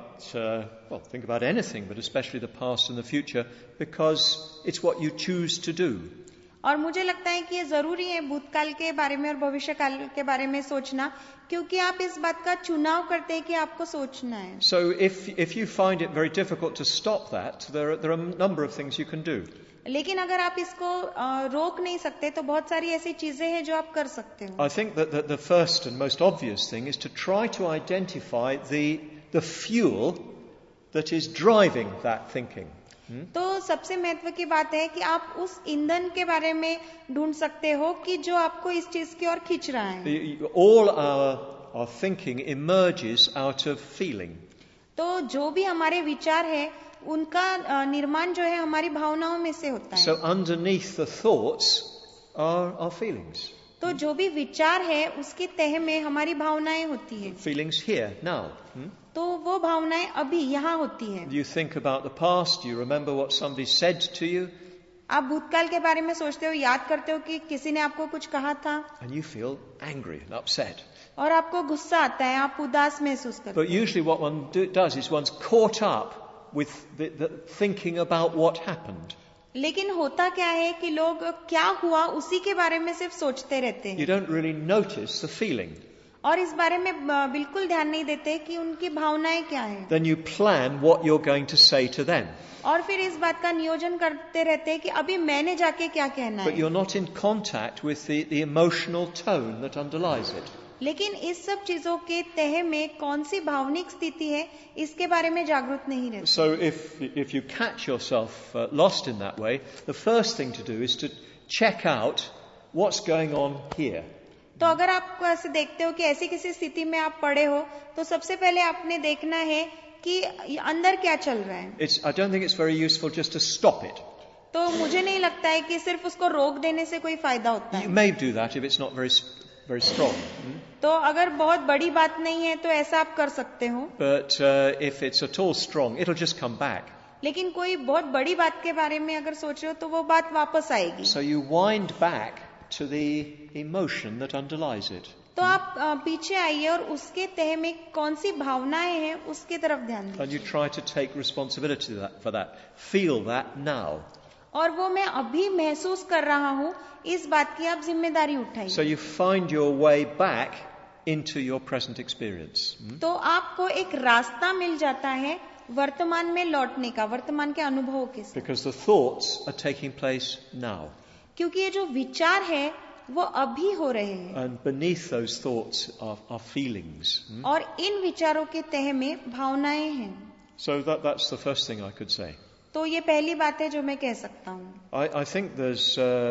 Speaker 1: about anything, but especially the past and the future, because it's what you choose to do.
Speaker 2: और मुझे लगता है कि ये जरूरी है भूतकाल के बारे में और भविष्य काल के बारे में सोचना, क्योंकि आप इस बात का चुनाव करते हैं कि आपको सोचना है।
Speaker 1: So if you find it very difficult to stop that, there are a number of things you can do.
Speaker 2: लेकिन अगर आप इसको रोक नहीं सकते तो बहुत सारी ऐसी चीजें हैं जो आप कर सकते हो।
Speaker 1: I think that the first and most obvious thing is to try to identify the fuel that is driving that thinking.
Speaker 2: तो सबसे महत्व की बात है कि आप उस ईंधन के बारे में ढूंढ सकते हो कि जो आपको इस चीज की ओर खींच रहा है।
Speaker 1: All our thinking emerges out of feeling.
Speaker 2: तो जो भी हमारे विचार है उनका निर्माण जो है हमारी भावनाओं में से होता है।
Speaker 1: So underneath the thoughts are our feelings.
Speaker 2: तो जो भी विचार है उसके तह में हमारी भावनाएं होती है।
Speaker 1: Feelings here now.
Speaker 2: तो वो भावनाएं अभी यहाँ होती है।
Speaker 1: You think about the past. You remember what somebody said to you.
Speaker 2: आप भूतकाल के बारे में सोचते हो, याद करते हो कि किसी ने आपको कुछ कहा था।
Speaker 1: And you feel angry and upset.
Speaker 2: और आपको गुस्सा आता है, आप उदास महसूस करते
Speaker 1: But usually what one does is one's caught up with the thinking about what happened.
Speaker 2: लेकिन होता क्या है कि लोग क्या हुआ उसी के बारे में सिर्फ सोचते रहते हैं।
Speaker 1: You don't really notice the feeling.
Speaker 2: और इस बारे में बिल्कुल ध्यान नहीं देते कि उनकी भावनाएं क्या हैं।
Speaker 1: Then you plan what you're going to say to them.
Speaker 2: और फिर इस बात का नियोजन करते रहते हैं कि अभी मैंने जाके क्या कहना
Speaker 1: But
Speaker 2: है।
Speaker 1: you're not in contact with the emotional tone that underlies it.
Speaker 2: लेकिन इस सब चीजों के तह में कौन सी भावनिक स्थिति है इसके बारे में जागरूक नहीं रहते।
Speaker 1: So if you catch yourself lost in that way, the first thing to do is to check out what's going on here.
Speaker 2: तो अगर आप ऐसे देखते हो कि ऐसी किसी स्थिति में आप पड़े हो तो सबसे पहले आपने देखना है कि अंदर क्या चल रहा है।
Speaker 1: I don't think it's very useful just to stop it.
Speaker 2: तो मुझे नहीं लगता है कि सिर्फ उसको रोक देने से कोई फायदा होता
Speaker 1: You
Speaker 2: है।
Speaker 1: may do that if it's not very strong.
Speaker 2: तो अगर बहुत बड़ी बात नहीं है तो ऐसा आप कर सकते हो।
Speaker 1: But if it's at all strong, it'll just come back.
Speaker 2: लेकिन कोई बहुत बड़ी बात के बारे में अगर सोच रहे हो तो वो बात वापस आएगी।
Speaker 1: So you wind back to the emotion that underlies it.
Speaker 2: तो आप पीछे आइए और उसके तह में कौन सी भावनाएं हैं उसके तरफ ध्यान
Speaker 1: And you
Speaker 2: दीजिए।
Speaker 1: try to take responsibility for that. Feel that now.
Speaker 2: और वो मैं अभी महसूस कर रहा हूँ, इस बात की आप जिम्मेदारी
Speaker 1: So
Speaker 2: उठाइए।
Speaker 1: you find your way back into your present experience.
Speaker 2: तो आपको एक रास्ता मिल जाता है वर्तमान में लौटने का, वर्तमान के अनुभवों के साथ।
Speaker 1: Because the thoughts are taking place now.
Speaker 2: क्योंकि ये जो विचार है वो अभी हो रहे हैं
Speaker 1: And beneath those thoughts are feelings.
Speaker 2: और इन विचारों के तह में भावनाएं हैं।
Speaker 1: So that's the first thing I could say.
Speaker 2: तो ये पहली बात है जो मैं कह सकता हूँ।
Speaker 1: I think there's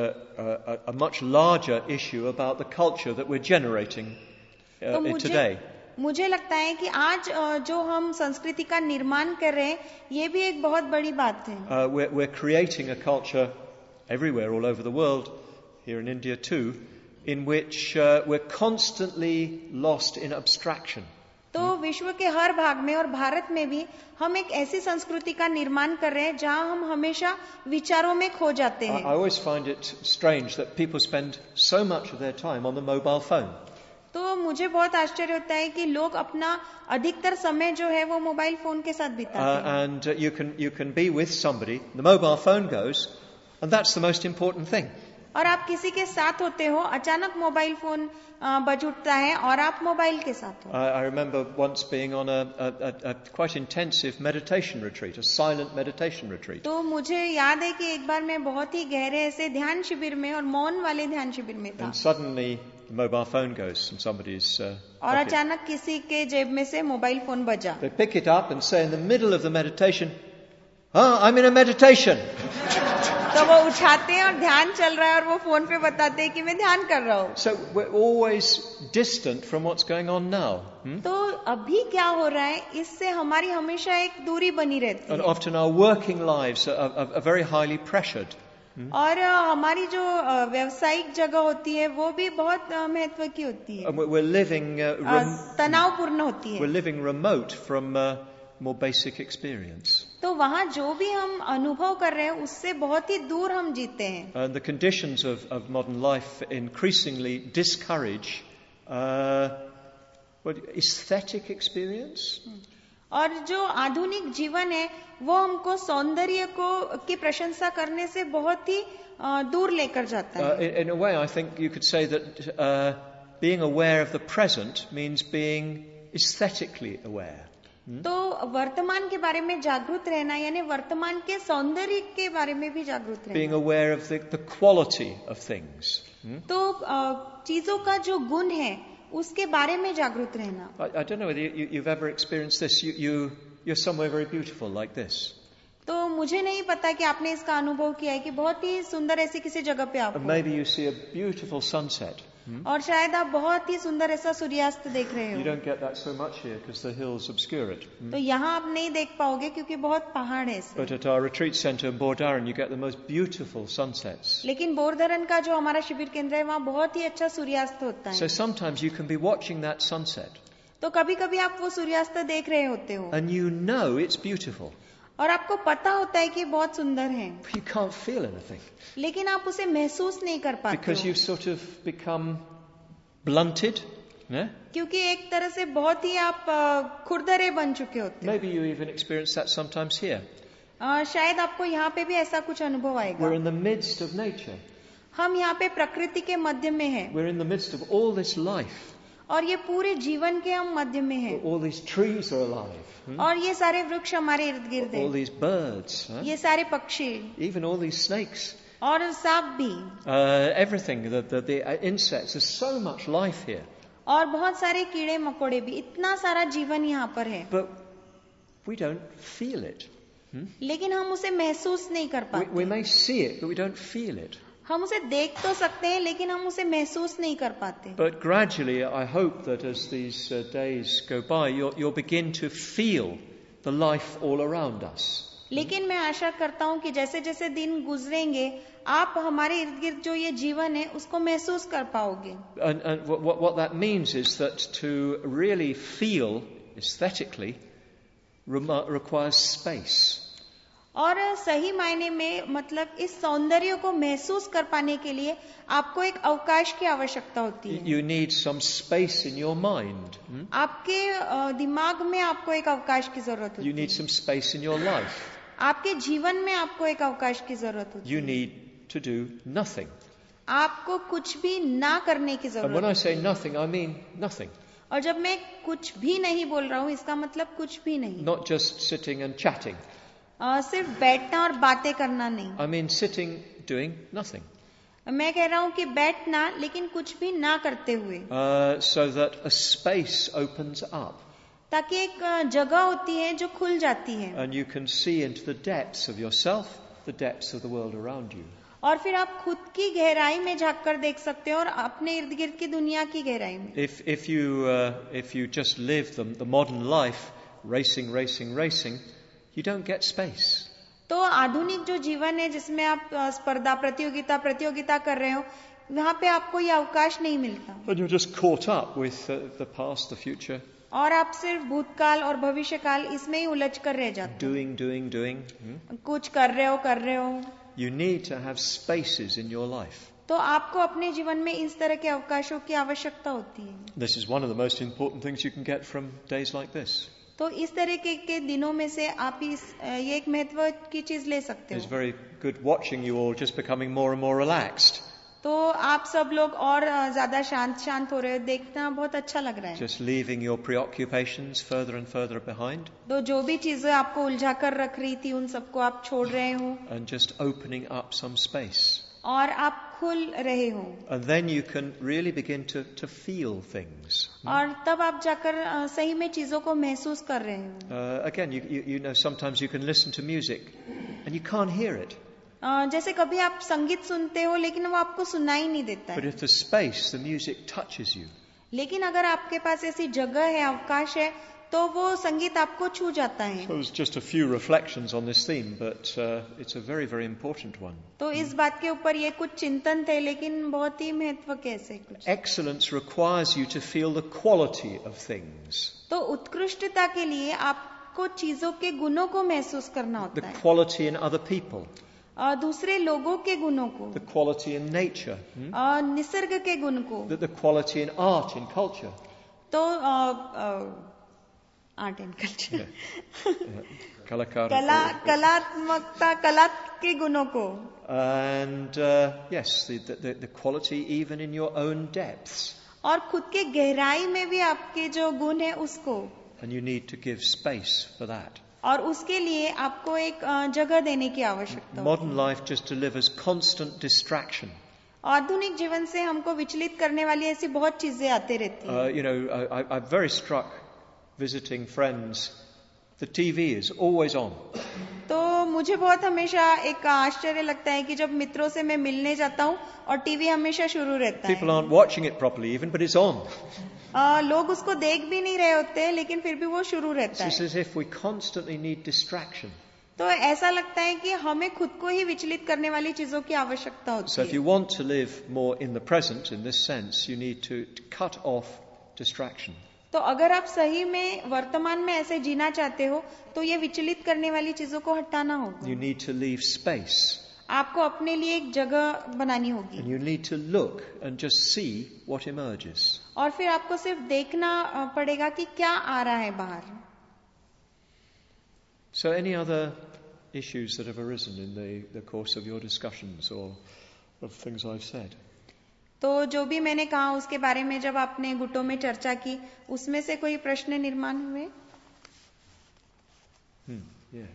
Speaker 1: a much larger issue about the culture that we're generating
Speaker 2: तो
Speaker 1: today.
Speaker 2: मुझे लगता है कि आज जो हम संस्कृति का निर्माण कर रहे हैं ये भी एक बहुत बड़ी बात है।
Speaker 1: We're creating a culture everywhere, all over the world, here in India too, in which we're constantly lost in abstraction.
Speaker 2: तो विश्व के हर भाग में और भारत में भी हम एक ऐसी संस्कृति का निर्माण कर रहे हैं जहां हम हमेशा विचारों में खो जाते
Speaker 1: I
Speaker 2: हैं।
Speaker 1: always find it strange that people spend so much of their time on the mobile phone.
Speaker 2: तो मुझे बहुत आश्चर्य होता है कि लोग अपना अधिकतर समय जो है वो मोबाइल फोन के साथ बिताते हैं।
Speaker 1: And you can be with somebody, the mobile phone goes, and that's the most important thing.
Speaker 2: और आप किसी के साथ होते हो, अचानक मोबाइल फोन बज उठता है और आप मोबाइल के साथ हो।
Speaker 1: I remember once being on a quite intensive meditation retreat, a silent meditation retreat.
Speaker 2: तो मुझे याद है कि एक बार मैं बहुत ही गहरे ऐसे ध्यान शिविर में और मौन वाले ध्यान शिविर में था।
Speaker 1: And suddenly the mobile phone goes from somebody's
Speaker 2: और
Speaker 1: pocket.
Speaker 2: अचानक किसी के जेब में से मोबाइल फोन बजा।
Speaker 1: They pick it up and say in the middle of the meditation, "Ah, I'm in a meditation."
Speaker 2: तो वो उठाते हैं और ध्यान चल रहा है और वो फोन पे बताते हैं कि मैं ध्यान कर रहा हूँ.
Speaker 1: So we're always distant from what's going on now.
Speaker 2: तो अभी क्या हो रहा है, इससे हमारी हमेशा एक दूरी बनी रहती
Speaker 1: And
Speaker 2: है.
Speaker 1: often our working lives are very highly pressured.
Speaker 2: और हमारी जो व्यावसायिक जगह होती है वो भी बहुत महत्व की होती है,
Speaker 1: And we're living,
Speaker 2: तनावपूर्ण होती
Speaker 1: we're
Speaker 2: है.
Speaker 1: living remote from more basic experience.
Speaker 2: तो वहाँ जो भी हम अनुभव कर रहे हैं उससे बहुत ही दूर हम जीते हैं.
Speaker 1: And the conditions of modern life increasingly discourage aesthetic experience.
Speaker 2: और जो आधुनिक जीवन है वो हमको सौंदर्य की प्रशंसा करने से बहुत ही दूर लेकर जाता है.
Speaker 1: In a way, I think you could say that being aware of the present means being aesthetically aware.
Speaker 2: तो वर्तमान के बारे में जागरूक रहना यानी वर्तमान के सौंदर्य के बारे में भी जागरूक
Speaker 1: Being
Speaker 2: रहना.
Speaker 1: aware of the quality of things.
Speaker 2: तो चीजों का जो गुण है उसके बारे में जागरूक रहना.
Speaker 1: I don't know whether you've ever experienced this. You're somewhere very beautiful like this.
Speaker 2: तो मुझे नहीं पता कि आपने इसका अनुभव किया है कि बहुत ही सुंदर ऐसी किसी जगह पे आप
Speaker 1: And
Speaker 2: हो
Speaker 1: maybe you see a beautiful sunset.
Speaker 2: और शायद आप बहुत ही सुंदर ऐसा सूर्यास्त देख रहे
Speaker 1: You
Speaker 2: हो.
Speaker 1: don't get that so much here because the hills obscure it.
Speaker 2: तो यहाँ आप नहीं देख पाओगे क्योंकि बहुत पहाड़ है इसमें.
Speaker 1: But at our retreat centre in Bordaran, you get the most beautiful sunsets.
Speaker 2: लेकिन बोरधरन का जो हमारा शिविर केंद्र है वहाँ बहुत ही अच्छा सूर्यास्त होता
Speaker 1: So
Speaker 2: है.
Speaker 1: sometimes you can be watching that sunset
Speaker 2: तो कभी कभी आप वो सूर्यास्त देख रहे होते हो
Speaker 1: and you know it's beautiful,
Speaker 2: और आपको पता होता है कि बहुत सुंदर है,
Speaker 1: but you can't feel anything
Speaker 2: लेकिन आप उसे महसूस नहीं कर पाते
Speaker 1: because
Speaker 2: हो.
Speaker 1: you've sort of become blunted. Yeah?
Speaker 2: क्योंकि एक तरह से बहुत ही आप खुरदरे बन चुके होते हो.
Speaker 1: Maybe you even experience that sometimes here.
Speaker 2: शायद आपको यहाँ पे भी ऐसा कुछ अनुभव आएगा.
Speaker 1: We're in the midst of nature.
Speaker 2: हम यहाँ पे प्रकृति के मध्य में हैं
Speaker 1: We're in the midst of all this life.
Speaker 2: और ये पूरे जीवन के हम मध्य में हैं
Speaker 1: All these trees are alive.
Speaker 2: और ये सारे वृक्ष हमारे इर्द गिर्द
Speaker 1: All
Speaker 2: हैं,
Speaker 1: these birds.
Speaker 2: ये सारे पक्षी
Speaker 1: Even all these snakes.
Speaker 2: और सांप भी
Speaker 1: Everything. The insects. There's so much life here.
Speaker 2: और बहुत सारे कीड़े मकोड़े भी, इतना सारा जीवन यहाँ पर है,
Speaker 1: But we don't feel it.
Speaker 2: लेकिन हम उसे महसूस नहीं कर
Speaker 1: We
Speaker 2: पाते.
Speaker 1: may see it, but we don't feel it.
Speaker 2: हम उसे देख तो सकते हैं लेकिन हम उसे महसूस नहीं कर पाते.
Speaker 1: But gradually, I hope that as these days go by, you'll begin to feel the life all around us.
Speaker 2: लेकिन मैं आशा करता हूँ कि जैसे जैसे दिन गुजरेंगे आप हमारे इर्द गिर्द जो ये जीवन है उसको महसूस कर पाओगे.
Speaker 1: And what that means is that to really feel aesthetically requires space.
Speaker 2: और सही मायने में मतलब इस सौंदर्य को महसूस कर पाने के लिए आपको एक अवकाश की आवश्यकता होती है.
Speaker 1: You need some space in your mind.
Speaker 2: आपके दिमाग में आपको एक अवकाश की जरूरत होती
Speaker 1: You
Speaker 2: है.
Speaker 1: need some space in your life.
Speaker 2: आपके जीवन में आपको एक अवकाश की जरूरत होती
Speaker 1: You
Speaker 2: है.
Speaker 1: need to do nothing.
Speaker 2: आपको कुछ भी ना करने की
Speaker 1: And when
Speaker 2: जरूरत
Speaker 1: I
Speaker 2: है.
Speaker 1: say nothing, I mean nothing.
Speaker 2: और जब मैं कुछ भी नहीं बोल रहा हूँ इसका मतलब कुछ भी नहीं.
Speaker 1: Not just sitting and chatting.
Speaker 2: सिर्फ बैठना और बातें करना नहीं.
Speaker 1: I mean sitting doing nothing.
Speaker 2: मैं कह रहा हूँ कि बैठना लेकिन कुछ भी ना करते हुए,
Speaker 1: So that a space opens up
Speaker 2: ताकि एक जगह होती है जो खुल जाती है
Speaker 1: and you can see into the depths of yourself, the depths of the world around you.
Speaker 2: और फिर आप खुद की गहराई में झांक कर देख सकते हो और अपने इर्द गिर्द की दुनिया की गहराई में.
Speaker 1: If you just live the modern life, racing, you don't get space.
Speaker 2: तो आधुनिक जो जीवन है जिसमें आप स्पर्धा प्रतियोगिता कर रहे हो, वहाँ पे आपको ये अवकाश नहीं मिलता
Speaker 1: And you're just caught up with the past, the future,
Speaker 2: और आप सिर्फ भूतकाल और भविष्यकाल इसमें ही उलझ कर रह जाते
Speaker 1: doing.
Speaker 2: हो. कुछ कर रहे हो.
Speaker 1: You need to have spaces in your life.
Speaker 2: तो आपको अपने जीवन में इस तरह के अवकाशों की आवश्यकता होती है.
Speaker 1: This is one of the most important things you can get from days like this.
Speaker 2: तो इस तरह के दिनों में से आप ये एक महत्व की चीज ले सकते
Speaker 1: It's
Speaker 2: हो.
Speaker 1: very good watching you all just becoming more and more relaxed.
Speaker 2: तो आप सब लोग और ज्यादा शांत हो रहे हो, देखना बहुत अच्छा लग रहा है.
Speaker 1: Just leaving your preoccupations further and further behind
Speaker 2: तो जो भी चीजें आपको उलझा कर रख रही थी उन सबको आप छोड़ रहे हो
Speaker 1: and just opening up some space.
Speaker 2: और आप खुल रहे हो.
Speaker 1: And then you can really begin to feel things.
Speaker 2: और तब आप जाकर सही में चीजों को महसूस कर रहे हो.
Speaker 1: Again, you know, sometimes you can listen to music and you can't hear it.
Speaker 2: जैसे कभी आप संगीत सुनते हो लेकिन वो आपको सुनाई नहीं देता
Speaker 1: But
Speaker 2: है,
Speaker 1: if there's space, the music touches you.
Speaker 2: लेकिन अगर आपके पास ऐसी जगह है, अवकाश है, तो वो संगीत आपको छू जाता है.
Speaker 1: So there's just a few reflections on this theme, but it's a very, very important one.
Speaker 2: तो इस बात के ऊपर ये कुछ चिंतन थे, लेकिन बहुत ही महत्व के ऐसे कुछ.
Speaker 1: Excellence requires you to feel the quality of things,
Speaker 2: तो उत्कृष्टता के लिए आपको चीजों के गुणों को महसूस करना
Speaker 1: the
Speaker 2: होता है,
Speaker 1: quality in other people,
Speaker 2: दूसरे लोगों के गुणों को,
Speaker 1: the quality in nature,
Speaker 2: Nisarga के गुण को.
Speaker 1: the quality in art, in culture.
Speaker 2: तो आर्ट एंड कल्चर, कलात्मकता, कला के गुणों को.
Speaker 1: And yes, the quality even in your own depths.
Speaker 2: और खुद के गहराई में भी आपके जो गुण है उसको.
Speaker 1: And you need to give space for that.
Speaker 2: और उसके लिए आपको एक जगह देने की आवश्यकता है.
Speaker 1: Modern life just delivers constant distraction.
Speaker 2: आधुनिक जीवन से हमको विचलित करने वाली ऐसी बहुत चीजें आती रहती हैं.
Speaker 1: I'm very struck visiting friends. The TV is always on.
Speaker 2: तो मुझे बहुत हमेशा एक आश्चर्य लगता है कि जब मित्रों से मैं मिलने जाता हूँ और टीवी हमेशा शुरू रहता
Speaker 1: People
Speaker 2: है.
Speaker 1: aren't watching it properly even, but it's on.
Speaker 2: लोग उसको देख भी नहीं रहे होते, लेकिन फिर भी वो शुरू रहता
Speaker 1: It's
Speaker 2: है.
Speaker 1: as if we constantly need distraction.
Speaker 2: तो ऐसा लगता है कि हमें खुद को ही विचलित करने वाली चीजों की आवश्यकता
Speaker 1: So
Speaker 2: होती
Speaker 1: if you
Speaker 2: है.
Speaker 1: want to live more in the present, in this sense, you need to cut off distraction.
Speaker 2: तो अगर आप सही में वर्तमान में ऐसे जीना चाहते हो, तो ये विचलित करने वाली चीजों को हटाना होगा.
Speaker 1: You need to leave space.
Speaker 2: आपको अपने लिए एक जगह बनानी होगी,
Speaker 1: And you need to look and just see what emerges.
Speaker 2: और फिर आपको सिर्फ देखना पड़ेगा कि क्या आ रहा है बाहर.
Speaker 1: So any other issues that have arisen in the course of your discussions or of things I've said?
Speaker 2: तो जो भी मैंने कहा उसके बारे में जब आपने गुटों में चर्चा की, उसमें से कोई प्रश्न निर्माण हुए?
Speaker 1: Yeah.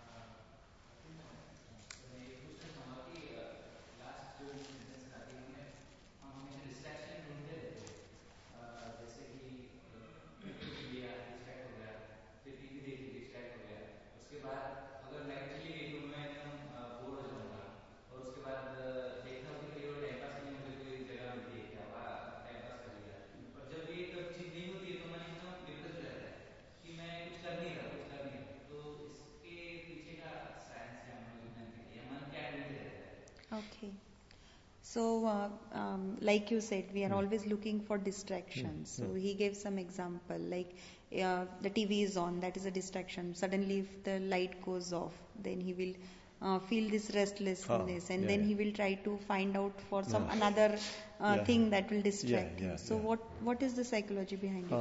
Speaker 2: Okay. So, like you said, we are always looking for distractions. So he gave some example, like the TV is on, that is a distraction. Suddenly, if the light goes off, then he will feel this restlessness, and then he will try to find out for some another thing that will distract him. So, what is the psychology behind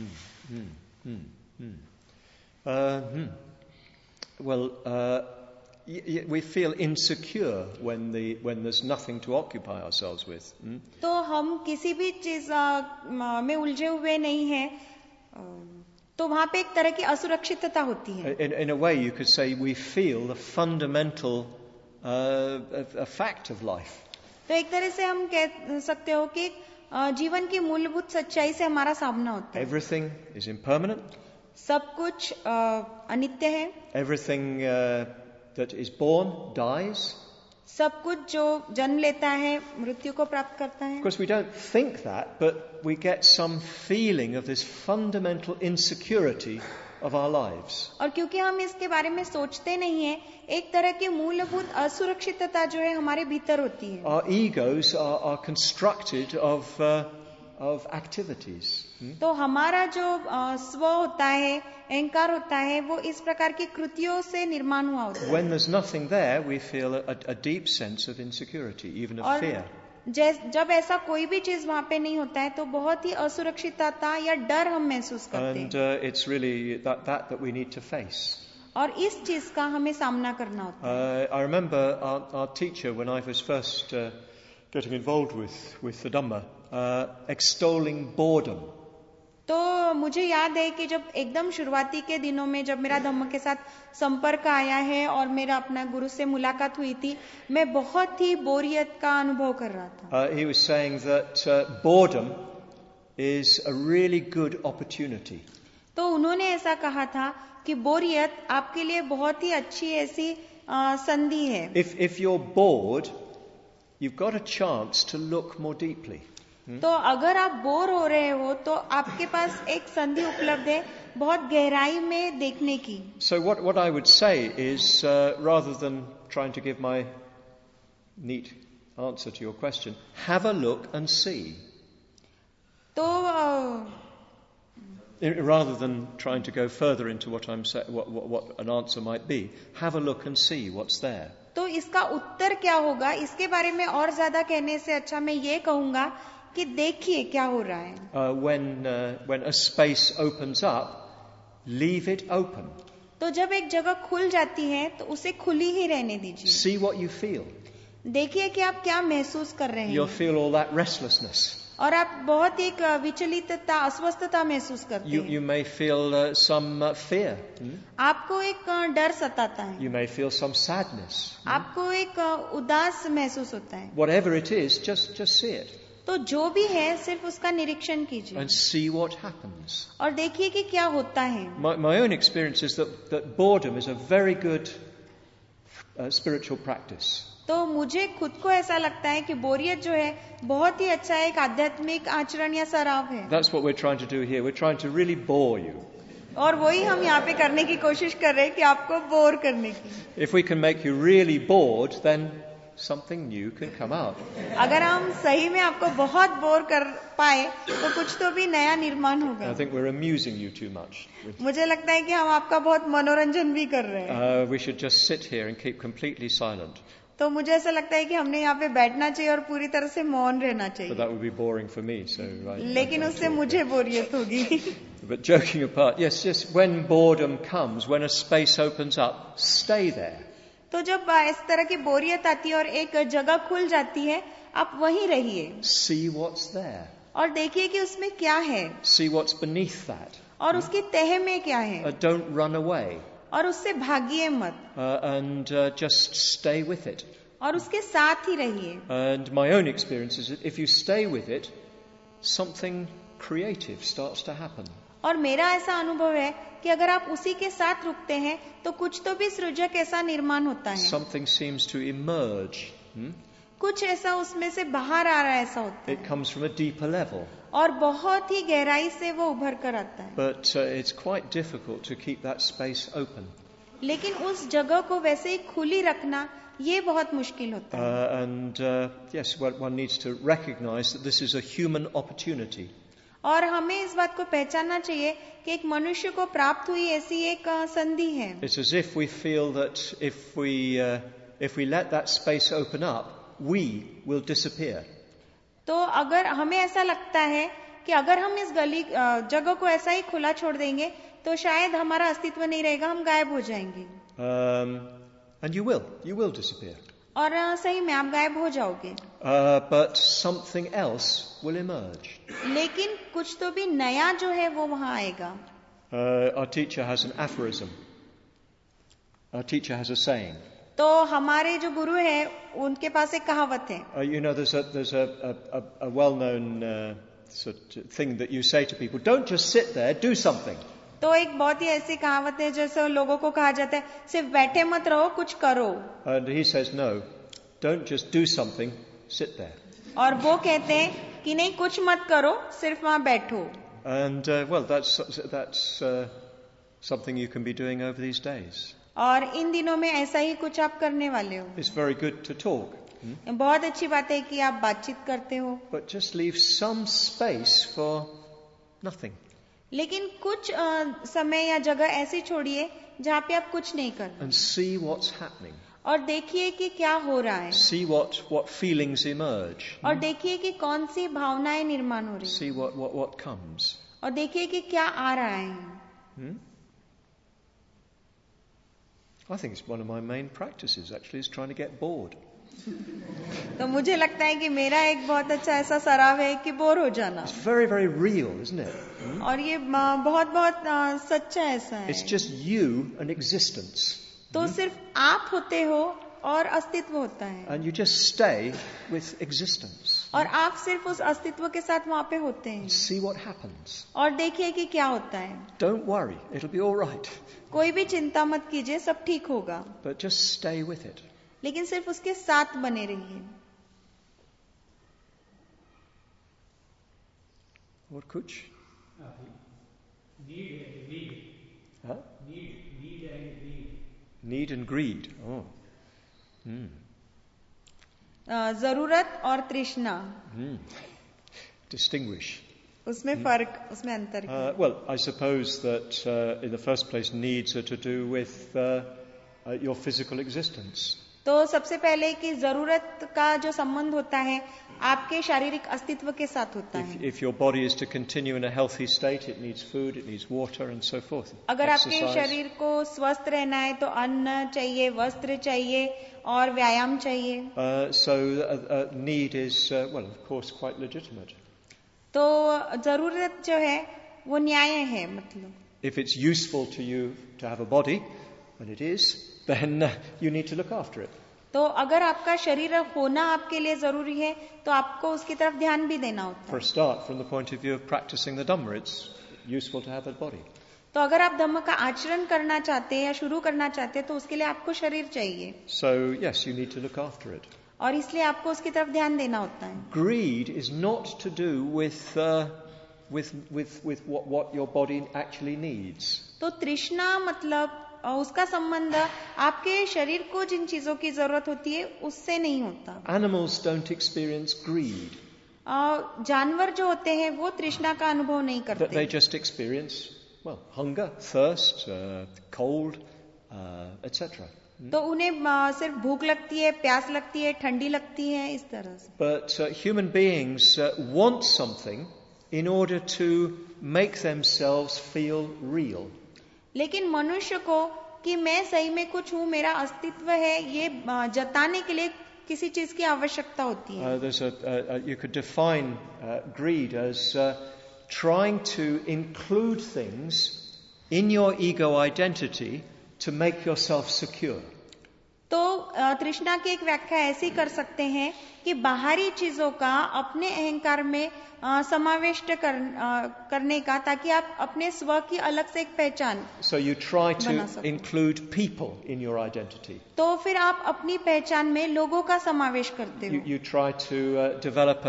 Speaker 2: it?
Speaker 1: Well, we feel insecure when there's nothing to occupy ourselves with.
Speaker 2: तो हम किसी भी चीज में उलझे हुए नहीं हैं, तो वहाँ पे एक तरह की असुरक्षितता होती है.
Speaker 1: In a way, you could say we feel the fundamental a fact of life.
Speaker 2: तो एक तरह से हम कह सकते हो कि जीवन की मूलभूत सच्चाई से हमारा सामना होता है.
Speaker 1: Everything is impermanent.
Speaker 2: सब कुछ अनित्य है.
Speaker 1: Everything that is born dies.
Speaker 2: सब कुछ जो जन्म लेता है मृत्यु को प्राप्त करता है.
Speaker 1: Of course, we don't think that, but we get some feeling of this fundamental insecurity of our lives.
Speaker 2: और क्योंकि हम इसके बारे में सोचते नहीं है, एक तरह की मूलभूत असुरक्षितता जो है हमारे भीतर होती है.
Speaker 1: Our egos are constructed of activities.
Speaker 2: तो हमारा जो स्व होता है, अहंकार होता है, वो इस प्रकार की कृतियों से निर्माण हुआ होता है.
Speaker 1: When there's nothing there, we feel a deep sense of insecurity, even of fear.
Speaker 2: जब ऐसा कोई भी चीज वहाँ पे नहीं होता है, तो बहुत ही असुरक्षितता या डर हम महसूस करते
Speaker 1: And
Speaker 2: हैं.
Speaker 1: it's really that we need to face.
Speaker 2: और इस चीज का हमें सामना करना होता है.
Speaker 1: I remember our teacher when I was first getting involved with the Dhamma, extolling boredom.
Speaker 2: तो मुझे याद है कि जब एकदम शुरुआती के दिनों में जब मेरा धम्म के साथ संपर्क आया है और मेरा अपना गुरु से मुलाकात हुई थी, मैं बहुत ही बोरियत का अनुभव कर रहा था.
Speaker 1: He was saying that boredom is a really good opportunity.
Speaker 2: तो उन्होंने ऐसा कहा था कि बोरियत आपके लिए बहुत ही अच्छी ऐसी संधि है.
Speaker 1: If you're bored, you've got a chance to look more deeply.
Speaker 2: तो अगर आप बोर हो रहे हो तो आपके पास एक संधि उपलब्ध है बहुत गहराई में देखने की.
Speaker 1: So what I would say is, rather than trying to give my neat answer to your question, have a look and see.
Speaker 2: तो
Speaker 1: Rather than trying to go further into what I'm saying, what an answer might be, have a look and see what's there.
Speaker 2: तो इसका उत्तर क्या होगा, इसके बारे में और ज्यादा कहने से अच्छा मैं ये कहूंगा कि देखिए क्या हो रहा है.
Speaker 1: When a space opens up, leave it open.
Speaker 2: तो जब एक जगह खुल जाती है तो उसे खुली ही रहने दीजिए.
Speaker 1: See what you feel.
Speaker 2: देखिए कि आप क्या महसूस कर रहे
Speaker 1: You'll
Speaker 2: हैं.
Speaker 1: feel all that restlessness.
Speaker 2: और आप बहुत एक विचलितता, अस्वस्थता महसूस करते हैं.
Speaker 1: You may feel some fear.
Speaker 2: आपको एक डर सताता है.
Speaker 1: You may feel some sadness.
Speaker 2: आपको एक उदास महसूस होता है.
Speaker 1: Whatever it is, just see it
Speaker 2: तो जो भी है सिर्फ उसका निरीक्षण कीजिए
Speaker 1: and see what happens.
Speaker 2: और देखिए कि क्या होता है.
Speaker 1: My own experience is that boredom is a very good spiritual practice.
Speaker 2: तो मुझे खुद को ऐसा लगता है कि बोरियत जो है बहुत ही अच्छा एक आध्यात्मिक आचरण या सराव है.
Speaker 1: That's what we're trying to do here. We're trying to really bore you.
Speaker 2: और वही हम यहाँ पे करने की कोशिश कर रहे हैं कि आपको बोर करने की.
Speaker 1: If we can make you really bored, then something new can come out.
Speaker 2: अगर हम सही में आपको बहुत बोर कर पाए तो कुछ तो भी नया निर्माण होगा.
Speaker 1: I think we're amusing you too much.
Speaker 2: मुझे लगता है कि हम आपका बहुत मनोरंजन भी कर रहे हैं.
Speaker 1: We should just sit here and keep completely silent.
Speaker 2: तो मुझे ऐसा लगता है कि हमने यहाँ पे बैठना चाहिए और पूरी तरह से मौन रहना
Speaker 1: But
Speaker 2: चाहिए.
Speaker 1: that would be boring for me, so
Speaker 2: लेकिन उससे मुझे बोरियत होगी.
Speaker 1: But joking apart, yes, when boredom comes, when a space opens up, stay there.
Speaker 2: तो जब इस तरह की बोरियत आती है और एक जगह खुल जाती है, आप वहीं रहिए
Speaker 1: See what's there.
Speaker 2: और देखिए कि उसमें क्या है
Speaker 1: See what's beneath that.
Speaker 2: और उसकी तह में क्या है.
Speaker 1: Don't run away.
Speaker 2: और उससे भागिए मत
Speaker 1: and just stay with it.
Speaker 2: और उसके साथ ही रहिए.
Speaker 1: And my own experience is that if you stay with it, something creative starts to happen.
Speaker 2: और मेरा ऐसा अनुभव है कि अगर आप उसी के साथ रुकते हैं तो कुछ तो भी सृजक ऐसा निर्माण होता है.
Speaker 1: Something seems to emerge.
Speaker 2: कुछ ऐसा उसमें से बाहर आ रहा है, ऐसा होता
Speaker 1: It
Speaker 2: है.
Speaker 1: comes from a deeper level.
Speaker 2: और बहुत ही गहराई से वो उभर कर आता है.
Speaker 1: But it's quite difficult to keep that space open.
Speaker 2: लेकिन उस जगह को वैसे ही खुली रखना ये बहुत मुश्किल होता है.
Speaker 1: And yes, one needs to recognize that this is a human opportunity.
Speaker 2: और हमें इस बात को पहचानना चाहिए कि एक मनुष्य को प्राप्त हुई ऐसी एक संधि है.
Speaker 1: It's as if we feel that if we let that space open up, we will disappear.
Speaker 2: तो अगर हमें ऐसा लगता है कि अगर हम इस जगह को ऐसा ही खुला छोड़ देंगे तो शायद हमारा अस्तित्व नहीं रहेगा, हम गायब हो जाएंगे.
Speaker 1: And you will disappear.
Speaker 2: और सही में आप गायब हो जाओगे.
Speaker 1: But something else will emerge.
Speaker 2: लेकिन कुछ तो भी नया जो है वो वहां आएगा.
Speaker 1: Our teacher has an aphorism. Our teacher has a saying.
Speaker 2: तो हमारे जो गुरु हैं उनके पास एक कहावत है.
Speaker 1: You know, there's a well-known sort of thing that you say to people. Don't just sit there, do something.
Speaker 2: तो एक बहुत ही ऐसी कहावत है जैसे लोगों को कहा जाता है सिर्फ बैठे मत रहो, कुछ करो.
Speaker 1: And he says no, don't just do something, sit there.
Speaker 2: और वो कहते हैं कि नहीं कुछ मत करो, सिर्फ वहां बैठो.
Speaker 1: And well, that's something you can be doing over these days.
Speaker 2: और इन दिनों में ऐसा ही कुछ आप करने वाले हो.
Speaker 1: It's very good to talk.
Speaker 2: बहुत अच्छी बात है कि आप बातचीत करते हो.
Speaker 1: But just leave some space for nothing.
Speaker 2: लेकिन कुछ समय या जगह ऐसी छोड़िए जहाँ पे आप कुछ नहीं कर.
Speaker 1: And see what's happening.
Speaker 2: और देखिए कि क्या हो रहा है.
Speaker 1: See what feelings emerge.
Speaker 2: और देखिए कि कौन सी भावनाएं निर्माण हो रही.
Speaker 1: See what comes.
Speaker 2: और देखिए कि क्या आ रहा है.
Speaker 1: I think it's one of my main practices actually is trying to get bored.
Speaker 2: तो मुझे लगता है कि मेरा एक बहुत अच्छा ऐसा सराव है कि बोर हो जाना.
Speaker 1: It's very, very real, isn't it?
Speaker 2: और ये बहुत बहुत सच्चा ऐसा है.
Speaker 1: It's just you and existence.
Speaker 2: तो सिर्फ आप होते हो और अस्तित्व होता है.
Speaker 1: And you just stay with existence.
Speaker 2: और आप सिर्फ उस अस्तित्व के साथ वहां पे होते हैं
Speaker 1: See what happens.
Speaker 2: और देखिए कि क्या होता है.
Speaker 1: Don't worry, it'll be all right.
Speaker 2: कोई भी चिंता मत कीजिए, सब ठीक होगा,
Speaker 1: But just stay with it.
Speaker 2: लेकिन सिर्फ उसके साथ बने रहिए.
Speaker 1: What कुछ? Huh? Need and greed. Oh.
Speaker 2: जरूरत और तृष्णा,
Speaker 1: Distinguish.
Speaker 2: उसमें फर्क, उसमें अंतर क्या है?
Speaker 1: Well, I suppose that in the first place needs are to do with your physical existence.
Speaker 2: तो सबसे पहले कि जरूरत का जो संबंध होता है आपके शारीरिक अस्तित्व के साथ होता है.
Speaker 1: If your body is to continue in a healthy state, it needs food, it needs water, and so forth.
Speaker 2: अगर आपके शरीर को स्वस्थ रहना है तो अन्न चाहिए, वस्त्र चाहिए और व्यायाम चाहिए.
Speaker 1: So need is, well, of course, quite legitimate.
Speaker 2: तो जरूरत जो है वो न्याय है. मतलब
Speaker 1: If it's useful to you to have a body, and it is, then you need to look after it.
Speaker 2: तो अगर आपका शरीर होना आपके लिए जरूरी है तो आपको उसकी तरफ ध्यान भी देना होता
Speaker 1: For
Speaker 2: है.
Speaker 1: a start, from the point of view of practicing the Dhamma, it's useful to have a body.
Speaker 2: तो अगर आप धम्म का आचरण करना चाहते हैं या शुरू करना चाहते हैं तो उसके लिए आपको शरीर चाहिए
Speaker 1: So, yes, you need to look after it.
Speaker 2: और इसलिए आपको उसकी तरफ ध्यान देना होता है.
Speaker 1: Greed is not to do with what your body actually needs.
Speaker 2: तो तृष्णा मतलब उसका संबंध आपके शरीर को जिन चीजों की जरूरत होती है उससे नहीं होता.
Speaker 1: Animals don't experience greed.
Speaker 2: जानवर जो होते हैं वो तृष्णा का अनुभव नहीं
Speaker 1: They
Speaker 2: करते.
Speaker 1: just experience, well, hunger, thirst, cold, etc.
Speaker 2: तो उन्हें सिर्फ भूख लगती है, प्यास लगती है, ठंडी लगती है, इस तरह से.
Speaker 1: But human beings want something in order to make themselves feel real.
Speaker 2: लेकिन मनुष्य को कि मैं सही में कुछ हूँ, मेरा अस्तित्व है, ये जताने के लिए किसी चीज की आवश्यकता होती है.
Speaker 1: You could define greed as trying to include things in your ego identity to make yourself secure.
Speaker 2: तो तृष्णा की एक व्याख्या ऐसी कर सकते हैं कि बाहरी चीजों का अपने अहंकार में समाविष्ट करने का, ताकि आप अपने स्व की अलग से एक पहचान.
Speaker 1: So you try to
Speaker 2: बना सको.
Speaker 1: include people in your identity.
Speaker 2: तो फिर आप अपनी पहचान में लोगों का समावेश करते हो.
Speaker 1: You try to develop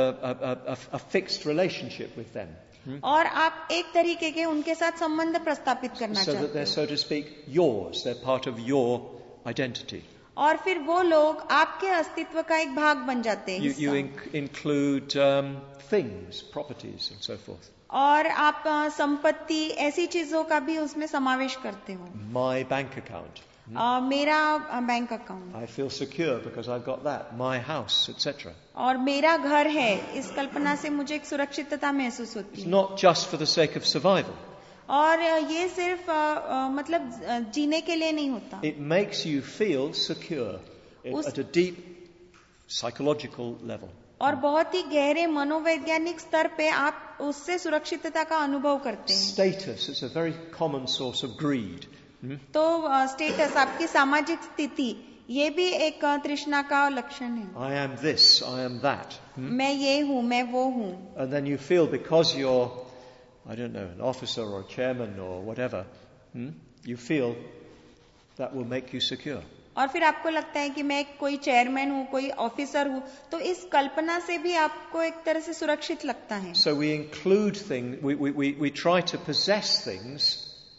Speaker 1: a fixed relationship with them.
Speaker 2: और आप एक तरीके के उनके साथ संबंध प्रस्थापित करना
Speaker 1: So that
Speaker 2: चाहते
Speaker 1: they're,
Speaker 2: हो.
Speaker 1: so to speak, yours. They're part of your identity.
Speaker 2: और फिर वो लोग आपके अस्तित्व का एक भाग बन जाते हैं.
Speaker 1: You
Speaker 2: हिस्सा.
Speaker 1: include things, properties, and so forth.
Speaker 2: और आप संपत्ति ऐसी चीजों का भी उसमें समावेश करते हो.
Speaker 1: My bank account.
Speaker 2: मेरा bank account
Speaker 1: I feel secure because I've got that. My house, etc.
Speaker 2: और मेरा घर है, इस कल्पना से मुझे एक सुरक्षितता महसूस होती
Speaker 1: It's
Speaker 2: है.
Speaker 1: not just for the sake of survival.
Speaker 2: और ये सिर्फ मतलब जीने के लिए नहीं होता.
Speaker 1: It makes you feel secure at a deep psychological level.
Speaker 2: और बहुत ही गहरे मनोवैज्ञानिक स्तर पे आप उससे सुरक्षितता का अनुभव करते हैं.
Speaker 1: Status is a very common source of greed.
Speaker 2: तो स्टेटस, आपकी सामाजिक स्थिति, ये भी एक तृष्णा का लक्षण है.
Speaker 1: I am this, I am that.
Speaker 2: मैं ये हूँ, मैं वो हूँ.
Speaker 1: And then you feel because you're, I don't know, an officer or a chairman or whatever, you feel that will make you secure.
Speaker 2: और फिर आपको लगता है कि मैं कोई चेयरमैन हूँ, कोई ऑफिसर हूँ, तो इस कल्पना से भी आपको एक तरह से सुरक्षित लगता है.
Speaker 1: So we include things, we try to possess things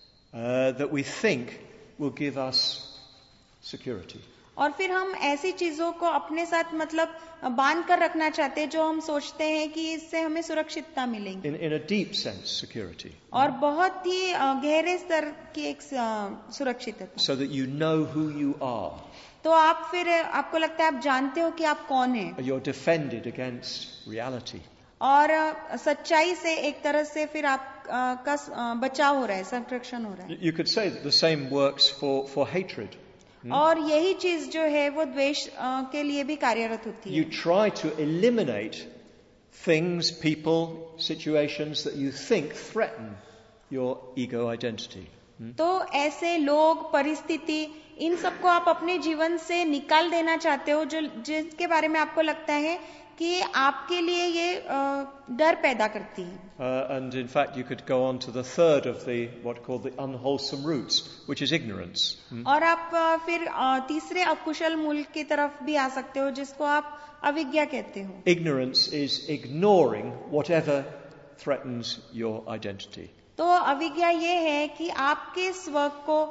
Speaker 1: that we think will give us security.
Speaker 2: और फिर हम ऐसी चीजों को अपने साथ मतलब बांध कर रखना चाहते हैं जो हम सोचते हैं कि इससे हमें सुरक्षितता मिलेगी.
Speaker 1: In a deep sense, security.
Speaker 2: और बहुत ही गहरे स्तर की एक सुरक्षितता.
Speaker 1: So that you know who you are.
Speaker 2: तो आप फिर आपको लगता है आप जानते हो कि आप कौन हैं.
Speaker 1: You're defended against reality.
Speaker 2: और सच्चाई से एक तरह से फिर आपका बचाव हो रहा है, संरक्षण हो रहा है.
Speaker 1: You could say that the same works for hatred.
Speaker 2: और यही चीज जो है वो द्वेष के लिए भी कार्यरत होती
Speaker 1: You
Speaker 2: है.
Speaker 1: try to eliminate things, people, situations that you think threaten your ego identity.
Speaker 2: तो ऐसे लोग, परिस्थिति, इन सबको आप अपने जीवन से निकाल देना चाहते हो जो जिसके बारे में आपको लगता है कि आपके लिए ये डर पैदा करती है.
Speaker 1: And in fact, you could go on to the third of what are called the unwholesome roots, which is ignorance.
Speaker 2: और आप फिर तीसरे अकुशल मूल की तरफ भी आ सकते हो, जिसको आप अविज्ञा कहते हो.
Speaker 1: Ignorance is ignoring whatever threatens your identity.
Speaker 2: तो अविज्ञा ये है कि आपके स्व को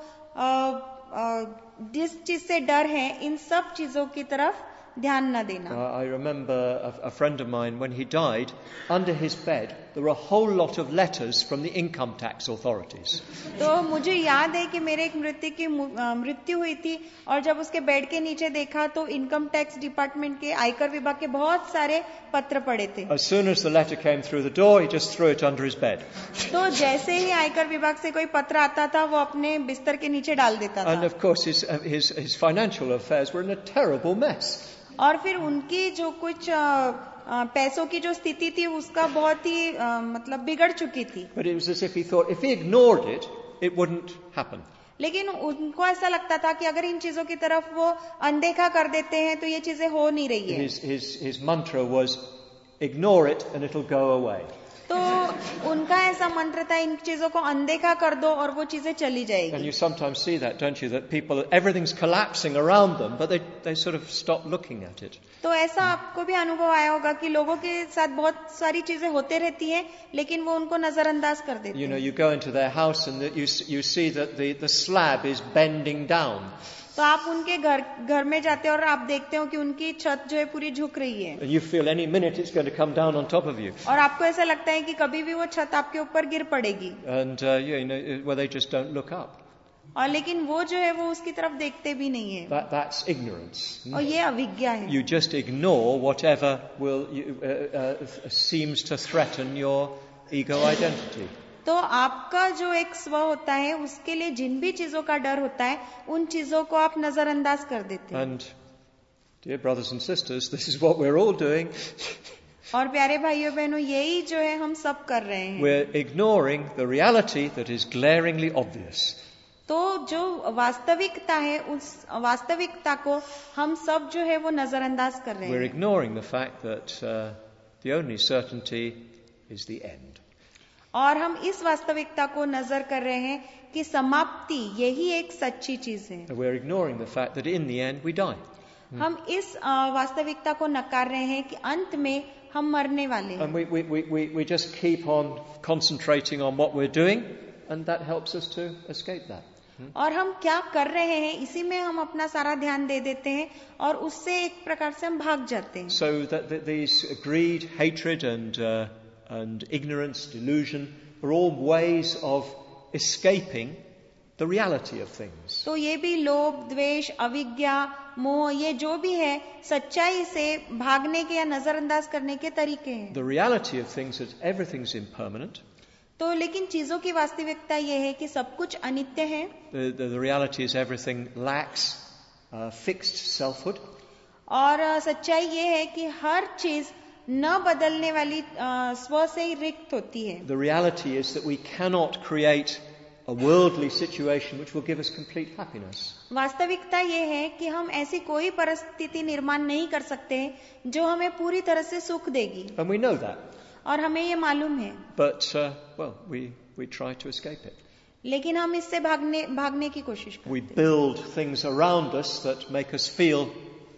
Speaker 2: जिस चीज से डर है, इन सब चीजों की तरफ ध्यान न देना.
Speaker 1: I remember a friend of mine, when he died, under his bed there were a whole lot of letters from the income tax authorities.
Speaker 2: तो मुझे याद है कि मेरे एक मृत्यु की मृत्यु हुई थी, और जब उसके बेड के नीचे देखा तो इनकम टैक्स डिपार्टमेंट के, आयकर विभाग के बहुत सारे पत्र पड़े थे.
Speaker 1: As soon as the letter came through the door, he just threw it under his bed.
Speaker 2: तो जैसे ही आयकर विभाग से कोई पत्र आता था, वो अपने बिस्तर के नीचे डाल देता था.
Speaker 1: And of course his financial affairs were in a terrible mess.
Speaker 2: और फिर उनकी जो कुछ पैसों की जो स्थिति थी, उसका बहुत ही मतलब बिगड़ चुकी थी.
Speaker 1: But it was as if he thought if he ignored it, it wouldn't happen.
Speaker 2: लेकिन उनको ऐसा लगता था कि अगर इन चीजों की तरफ वो अनदेखा कर देते हैं तो ये चीजें हो नहीं रही है.
Speaker 1: His mantra was, ignore it and it'll go away.
Speaker 2: तो उनका ऐसा मंत्र था, इन चीजों को अनदेखा कर दो और वो चीजें चली
Speaker 1: And
Speaker 2: जाएगी.
Speaker 1: you sometimes see that, don't you? That everything's collapsing around them, but they sort of stop looking at it.
Speaker 2: तो ऐसा आपको भी अनुभव आया होगा कि लोगों के साथ बहुत सारी चीजें होते रहती हैं, लेकिन वो उनको नजरअंदाज कर देते
Speaker 1: You know,
Speaker 2: हैं.
Speaker 1: you go into their house and you see that the slab is bending down.
Speaker 2: तो आप उनके घर में जाते हो और आप देखते हो कि उनकी छत जो है पूरी झुक रही है.
Speaker 1: And you feel any minute it's going to come down on top of you.
Speaker 2: और आपको ऐसा लगता है कि कभी भी वो छत आपके ऊपर गिर pड़ेगी.
Speaker 1: And you know, well, they just don't look up.
Speaker 2: और लेकिन वो जो है वो उसकी तरफ देखते भी नहीं है.
Speaker 1: That's ignorance.
Speaker 2: और ये अविज्ञा है.
Speaker 1: You just ignore whatever seems to threaten your ego identity.
Speaker 2: तो आपका जो एक स्व होता है, उसके लिए जिन भी चीजों का डर होता है, उन चीजों को आप नजरअंदाज कर देते हैं.
Speaker 1: And dear brothers and sisters, this is what we're all doing.
Speaker 2: और प्यारे भाइयों बहनों, यही जो है हम सब कर रहे हैं.
Speaker 1: We're ignoring the reality that is glaringly obvious.
Speaker 2: तो जो वास्तविकता है, उस वास्तविकता को हम सब जो है वो नजरअंदाज कर रहे
Speaker 1: We're
Speaker 2: हैं.
Speaker 1: ignoring the fact that the only certainty is the end.
Speaker 2: और हम इस वास्तविकता को नजर कर रहे हैं कि समाप्ति यही एक सच्ची चीज है.
Speaker 1: We're ignoring the fact that in the end we die.
Speaker 2: हम इस वास्तविकता को नकार रहे हैं कि अंत में हम मरने वाले हैं.
Speaker 1: And we just keep on concentrating on what we're doing, and that helps us to escape that.
Speaker 2: और हम क्या कर रहे हैं, इसी में हम अपना सारा ध्यान दे देते हैं, और उससे एक प्रकार से हम भाग जाते हैं.
Speaker 1: So that these greed, hatred, and ignorance, delusion are all ways of escaping the reality of things.
Speaker 2: तो ये भी लोभ, द्वेष, अविज्ञा, मोह, ये जो भी है, सच्चाई से भागने के या नजरअंदाज करने के तरीके हैं.
Speaker 1: The reality of things is everything's impermanent.
Speaker 2: तो लेकिन चीजों की वास्तविकता ये है कि सब कुछ अनित्य है.
Speaker 1: The reality is everything lacks fixed selfhood.
Speaker 2: और सच्चाई ये है कि हर चीज न बदलने वाली स्व से ही रिक्त होती है.
Speaker 1: The reality is that we cannot create a worldly situation which will give us complete happiness.
Speaker 2: वास्तविकता ये है कि हम ऐसी कोई परिस्थिति निर्माण नहीं कर सकते जो हमें पूरी तरह से सुख देगी.
Speaker 1: And we know that.
Speaker 2: और हमें ये मालूम है.
Speaker 1: But, well, we try to escape it.
Speaker 2: लेकिन हम इससे भागने की कोशिश करते हैं.
Speaker 1: We build things around us that make us feel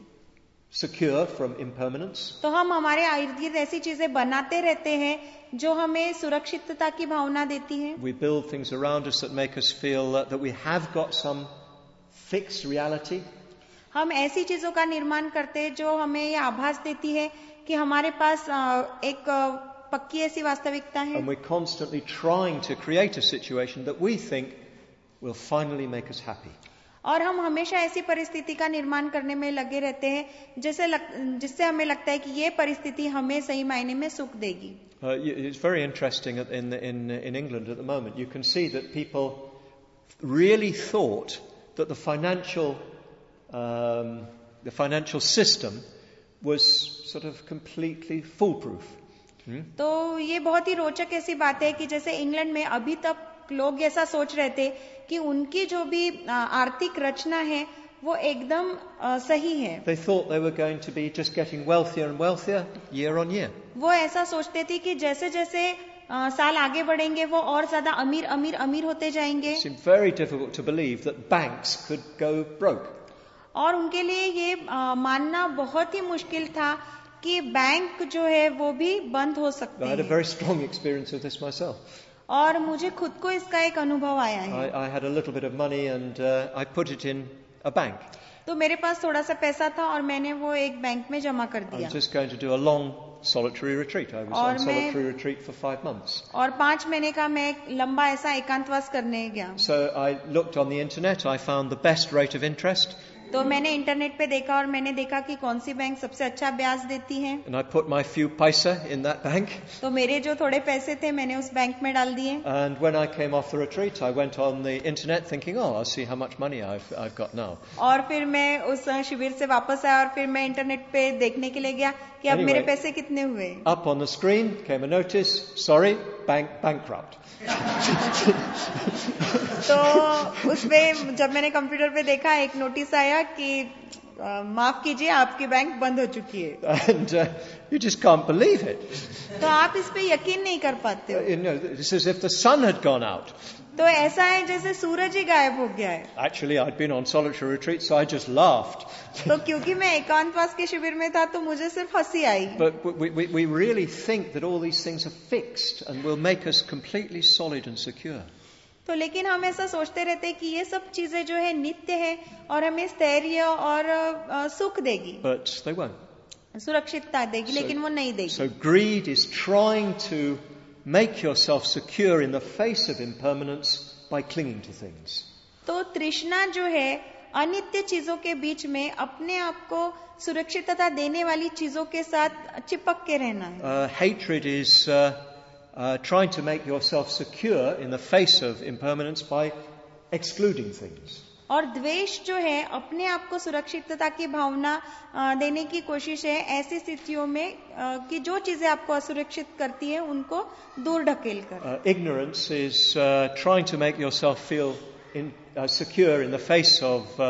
Speaker 1: secure from impermanence.
Speaker 2: तो हम हमारे इर्द गिर्द ऐसी चीजें बनाते रहते हैं जो हमें सुरक्षितता की भावना देती हैं.
Speaker 1: We build things around us that make us feel that we have got some fixed reality.
Speaker 2: हम ऐसी चीजों का निर्माण करते हैं जो हमें ये आभास देती है कि हमारे पास एक पक्की ऐसी वास्तविकता है.
Speaker 1: And we're constantly trying to create a situation that we think will finally make us happy.
Speaker 2: और हम हमेशा ऐसी परिस्थिति का निर्माण करने में लगे रहते हैं जिससे हमें लगता है कि ये परिस्थिति हमें सही मायने में सुख देगी.
Speaker 1: It's very interesting in England at the moment. You can see that people really thought that the financial system was sort of completely foolproof.
Speaker 2: तो ये बहुत ही रोचक ऐसी बात है कि जैसे इंग्लैंड में अभी तक लोग ऐसा सोच रहे थे कि उनकी जो भी आर्थिक रचना है वो एकदम सही है.
Speaker 1: They thought they were going to be just getting wealthier and wealthier year on year.
Speaker 2: वो ऐसा सोचते थे कि जैसे जैसे साल आगे बढ़ेंगे वो और ज्यादा अमीर अमीर अमीर होते जाएंगे.
Speaker 1: It seemed very difficult to believe that banks could go broke.
Speaker 2: और उनके लिए ये मानना बहुत ही मुश्किल था कि बैंक जो है वो भी बंद हो सकते
Speaker 1: I had a
Speaker 2: हैं.
Speaker 1: very strong experience of this myself.
Speaker 2: और मुझे खुद को इसका एक अनुभव आया है.
Speaker 1: I had a little bit of money and I put it in a bank.
Speaker 2: तो मेरे पास थोड़ा सा पैसा था और मैंने वो एक बैंक में जमा कर
Speaker 1: I
Speaker 2: दिया.
Speaker 1: was just going to do a long solitary retreat. I was
Speaker 2: और
Speaker 1: on
Speaker 2: मैं-
Speaker 1: solitary retreat for 5 months.
Speaker 2: और 5 महीने का मैं एक लंबा ऐसा एकांतवास करने गया.
Speaker 1: So I looked on the internet. I found the best rate of interest.
Speaker 2: तो मैंने इंटरनेट पे देखा और मैंने देखा कि कौन सी बैंक सबसे अच्छा ब्याज देती है.
Speaker 1: And I put my few paisa in that bank.
Speaker 2: तो मेरे जो थोड़े पैसे थे मैंने उस बैंक में डाल दिए.
Speaker 1: And when I came off the retreat, I went on the internet thinking, oh, I'll see how much money I've got now.
Speaker 2: और फिर मैं उस शिविर से वापस आया और फिर मैं इंटरनेट पे देखने के लिए गया कि अब
Speaker 1: Anyway.
Speaker 2: मेरे पैसे कितने हुए.
Speaker 1: Up on the screen came a notice, sorry, bankrupt.
Speaker 2: तो उसमें जब मैंने कंप्यूटर पे देखा एक नोटिस आया कि माफ कीजिए आपकी बैंक बंद हो चुकी है.
Speaker 1: And you just can't believe it.
Speaker 2: तो आप इस पे यकीन नहीं कर पाते हो.
Speaker 1: You know, it's as if the sun had gone out.
Speaker 2: तो ऐसा है जैसे सूरज ही गायब हो गया है.
Speaker 1: Actually, I'd been on solitary retreat, so I just laughed.
Speaker 2: तो क्योंकि मैं एकांतवास के शिविर में था तो मुझे सिर्फ हंसी आई.
Speaker 1: But we really think that all these things are fixed and will make us completely solid and secure.
Speaker 2: तो लेकिन हम ऐसा सोचते रहते हैं कि ये सब चीजें जो है नित्य है और हमें स्थैर्य और सुख देगी,
Speaker 1: But they won't.
Speaker 2: सुरक्षितता देगी, लेकिन वो नहीं देगी.
Speaker 1: So greed is trying to make yourself secure in the face of impermanence by clinging to things.
Speaker 2: तो तृष्णा जो है अनित्य चीजों के बीच में अपने आप को सुरक्षितता देने वाली चीजों के साथ चिपक के रहना है.
Speaker 1: Hatred is trying to make yourself secure in the face of impermanence by excluding things.
Speaker 2: और द्वेष जो है अपने आप को सुरक्षितता की भावना देने की कोशिश है ऐसी स्थितियों में कि जो चीजें आपको असुरक्षित करती है उनको दूर ढकेल कर.
Speaker 1: Ignorance is trying to make yourself feel secure in the face of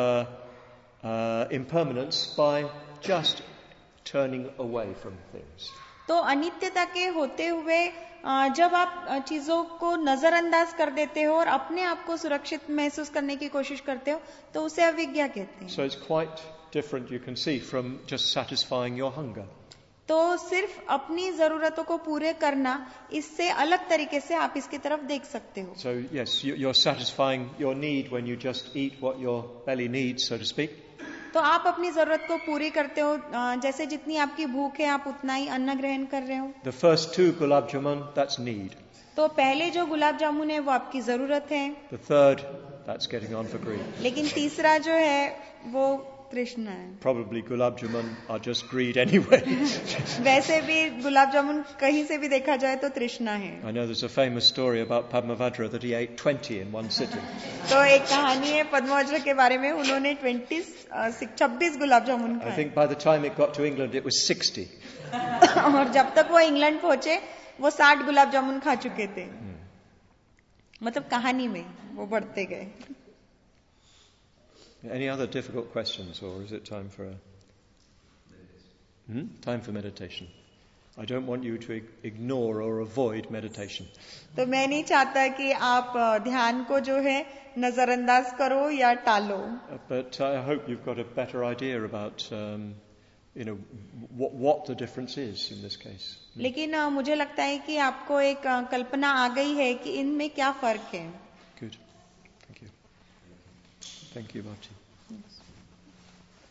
Speaker 1: impermanence by just turning away from things.
Speaker 2: तो अनित्यता के होते हुए जब आप चीजों को नजरअंदाज कर देते हो और अपने आप को सुरक्षित महसूस करने की कोशिश करते हो तो उसे अविज्ञा कहते हैं.
Speaker 1: So it's quite different, you can see, from just satisfying your hunger.
Speaker 2: तो सिर्फ अपनी जरूरतों को पूरे करना, इससे अलग तरीके से आप इसकी तरफ देख सकते हो.
Speaker 1: So yes, you're satisfying your need when you just eat what your belly needs, so to speak.
Speaker 2: तो आप अपनी जरूरत को पूरी करते हो, जैसे जितनी आपकी भूख है आप उतना ही अन्न ग्रहण कर रहे हो.
Speaker 1: The first 2 gulab jamun, that's need.
Speaker 2: तो पहले जो गुलाब जामुन है वो आपकी जरूरत है,
Speaker 1: The third, that's getting on for greed.
Speaker 2: लेकिन तीसरा जो है वो तृष्णा है.
Speaker 1: Probably gulab jamun are just greed anyway.
Speaker 2: वैसे भी गुलाब जामुन कहीं से भी देखा जाए तो तृष्णा है.
Speaker 1: I know there's a famous story about Padmavajra that he ate 20 in one sitting.
Speaker 2: तो एक कहानी है पद्मवज्र के बारे में, उन्होंने 26 गुलाब जामुन
Speaker 1: I
Speaker 2: खाए
Speaker 1: think by the time it got to England, it was 60.
Speaker 2: और जब तक वो इंग्लैंड पहुंचे वो 60 गुलाब जामुन खा चुके थे. मतलब कहानी में वो बढ़ते गए.
Speaker 1: Any other difficult questions, or is it time for time for meditation? I don't want you to ignore or avoid meditation.
Speaker 2: तो मैं नहीं चाहता कि आप ध्यान को जो है नजरअंदाज करो या टालो.
Speaker 1: But I hope you've got a better idea about, what the difference is in this case.
Speaker 2: लेकिन मुझे लगता है कि आपको एक कल्पना आ गई है कि इनमें क्या फर्क है.
Speaker 1: Good. Thank you. Thank you, Bhakti.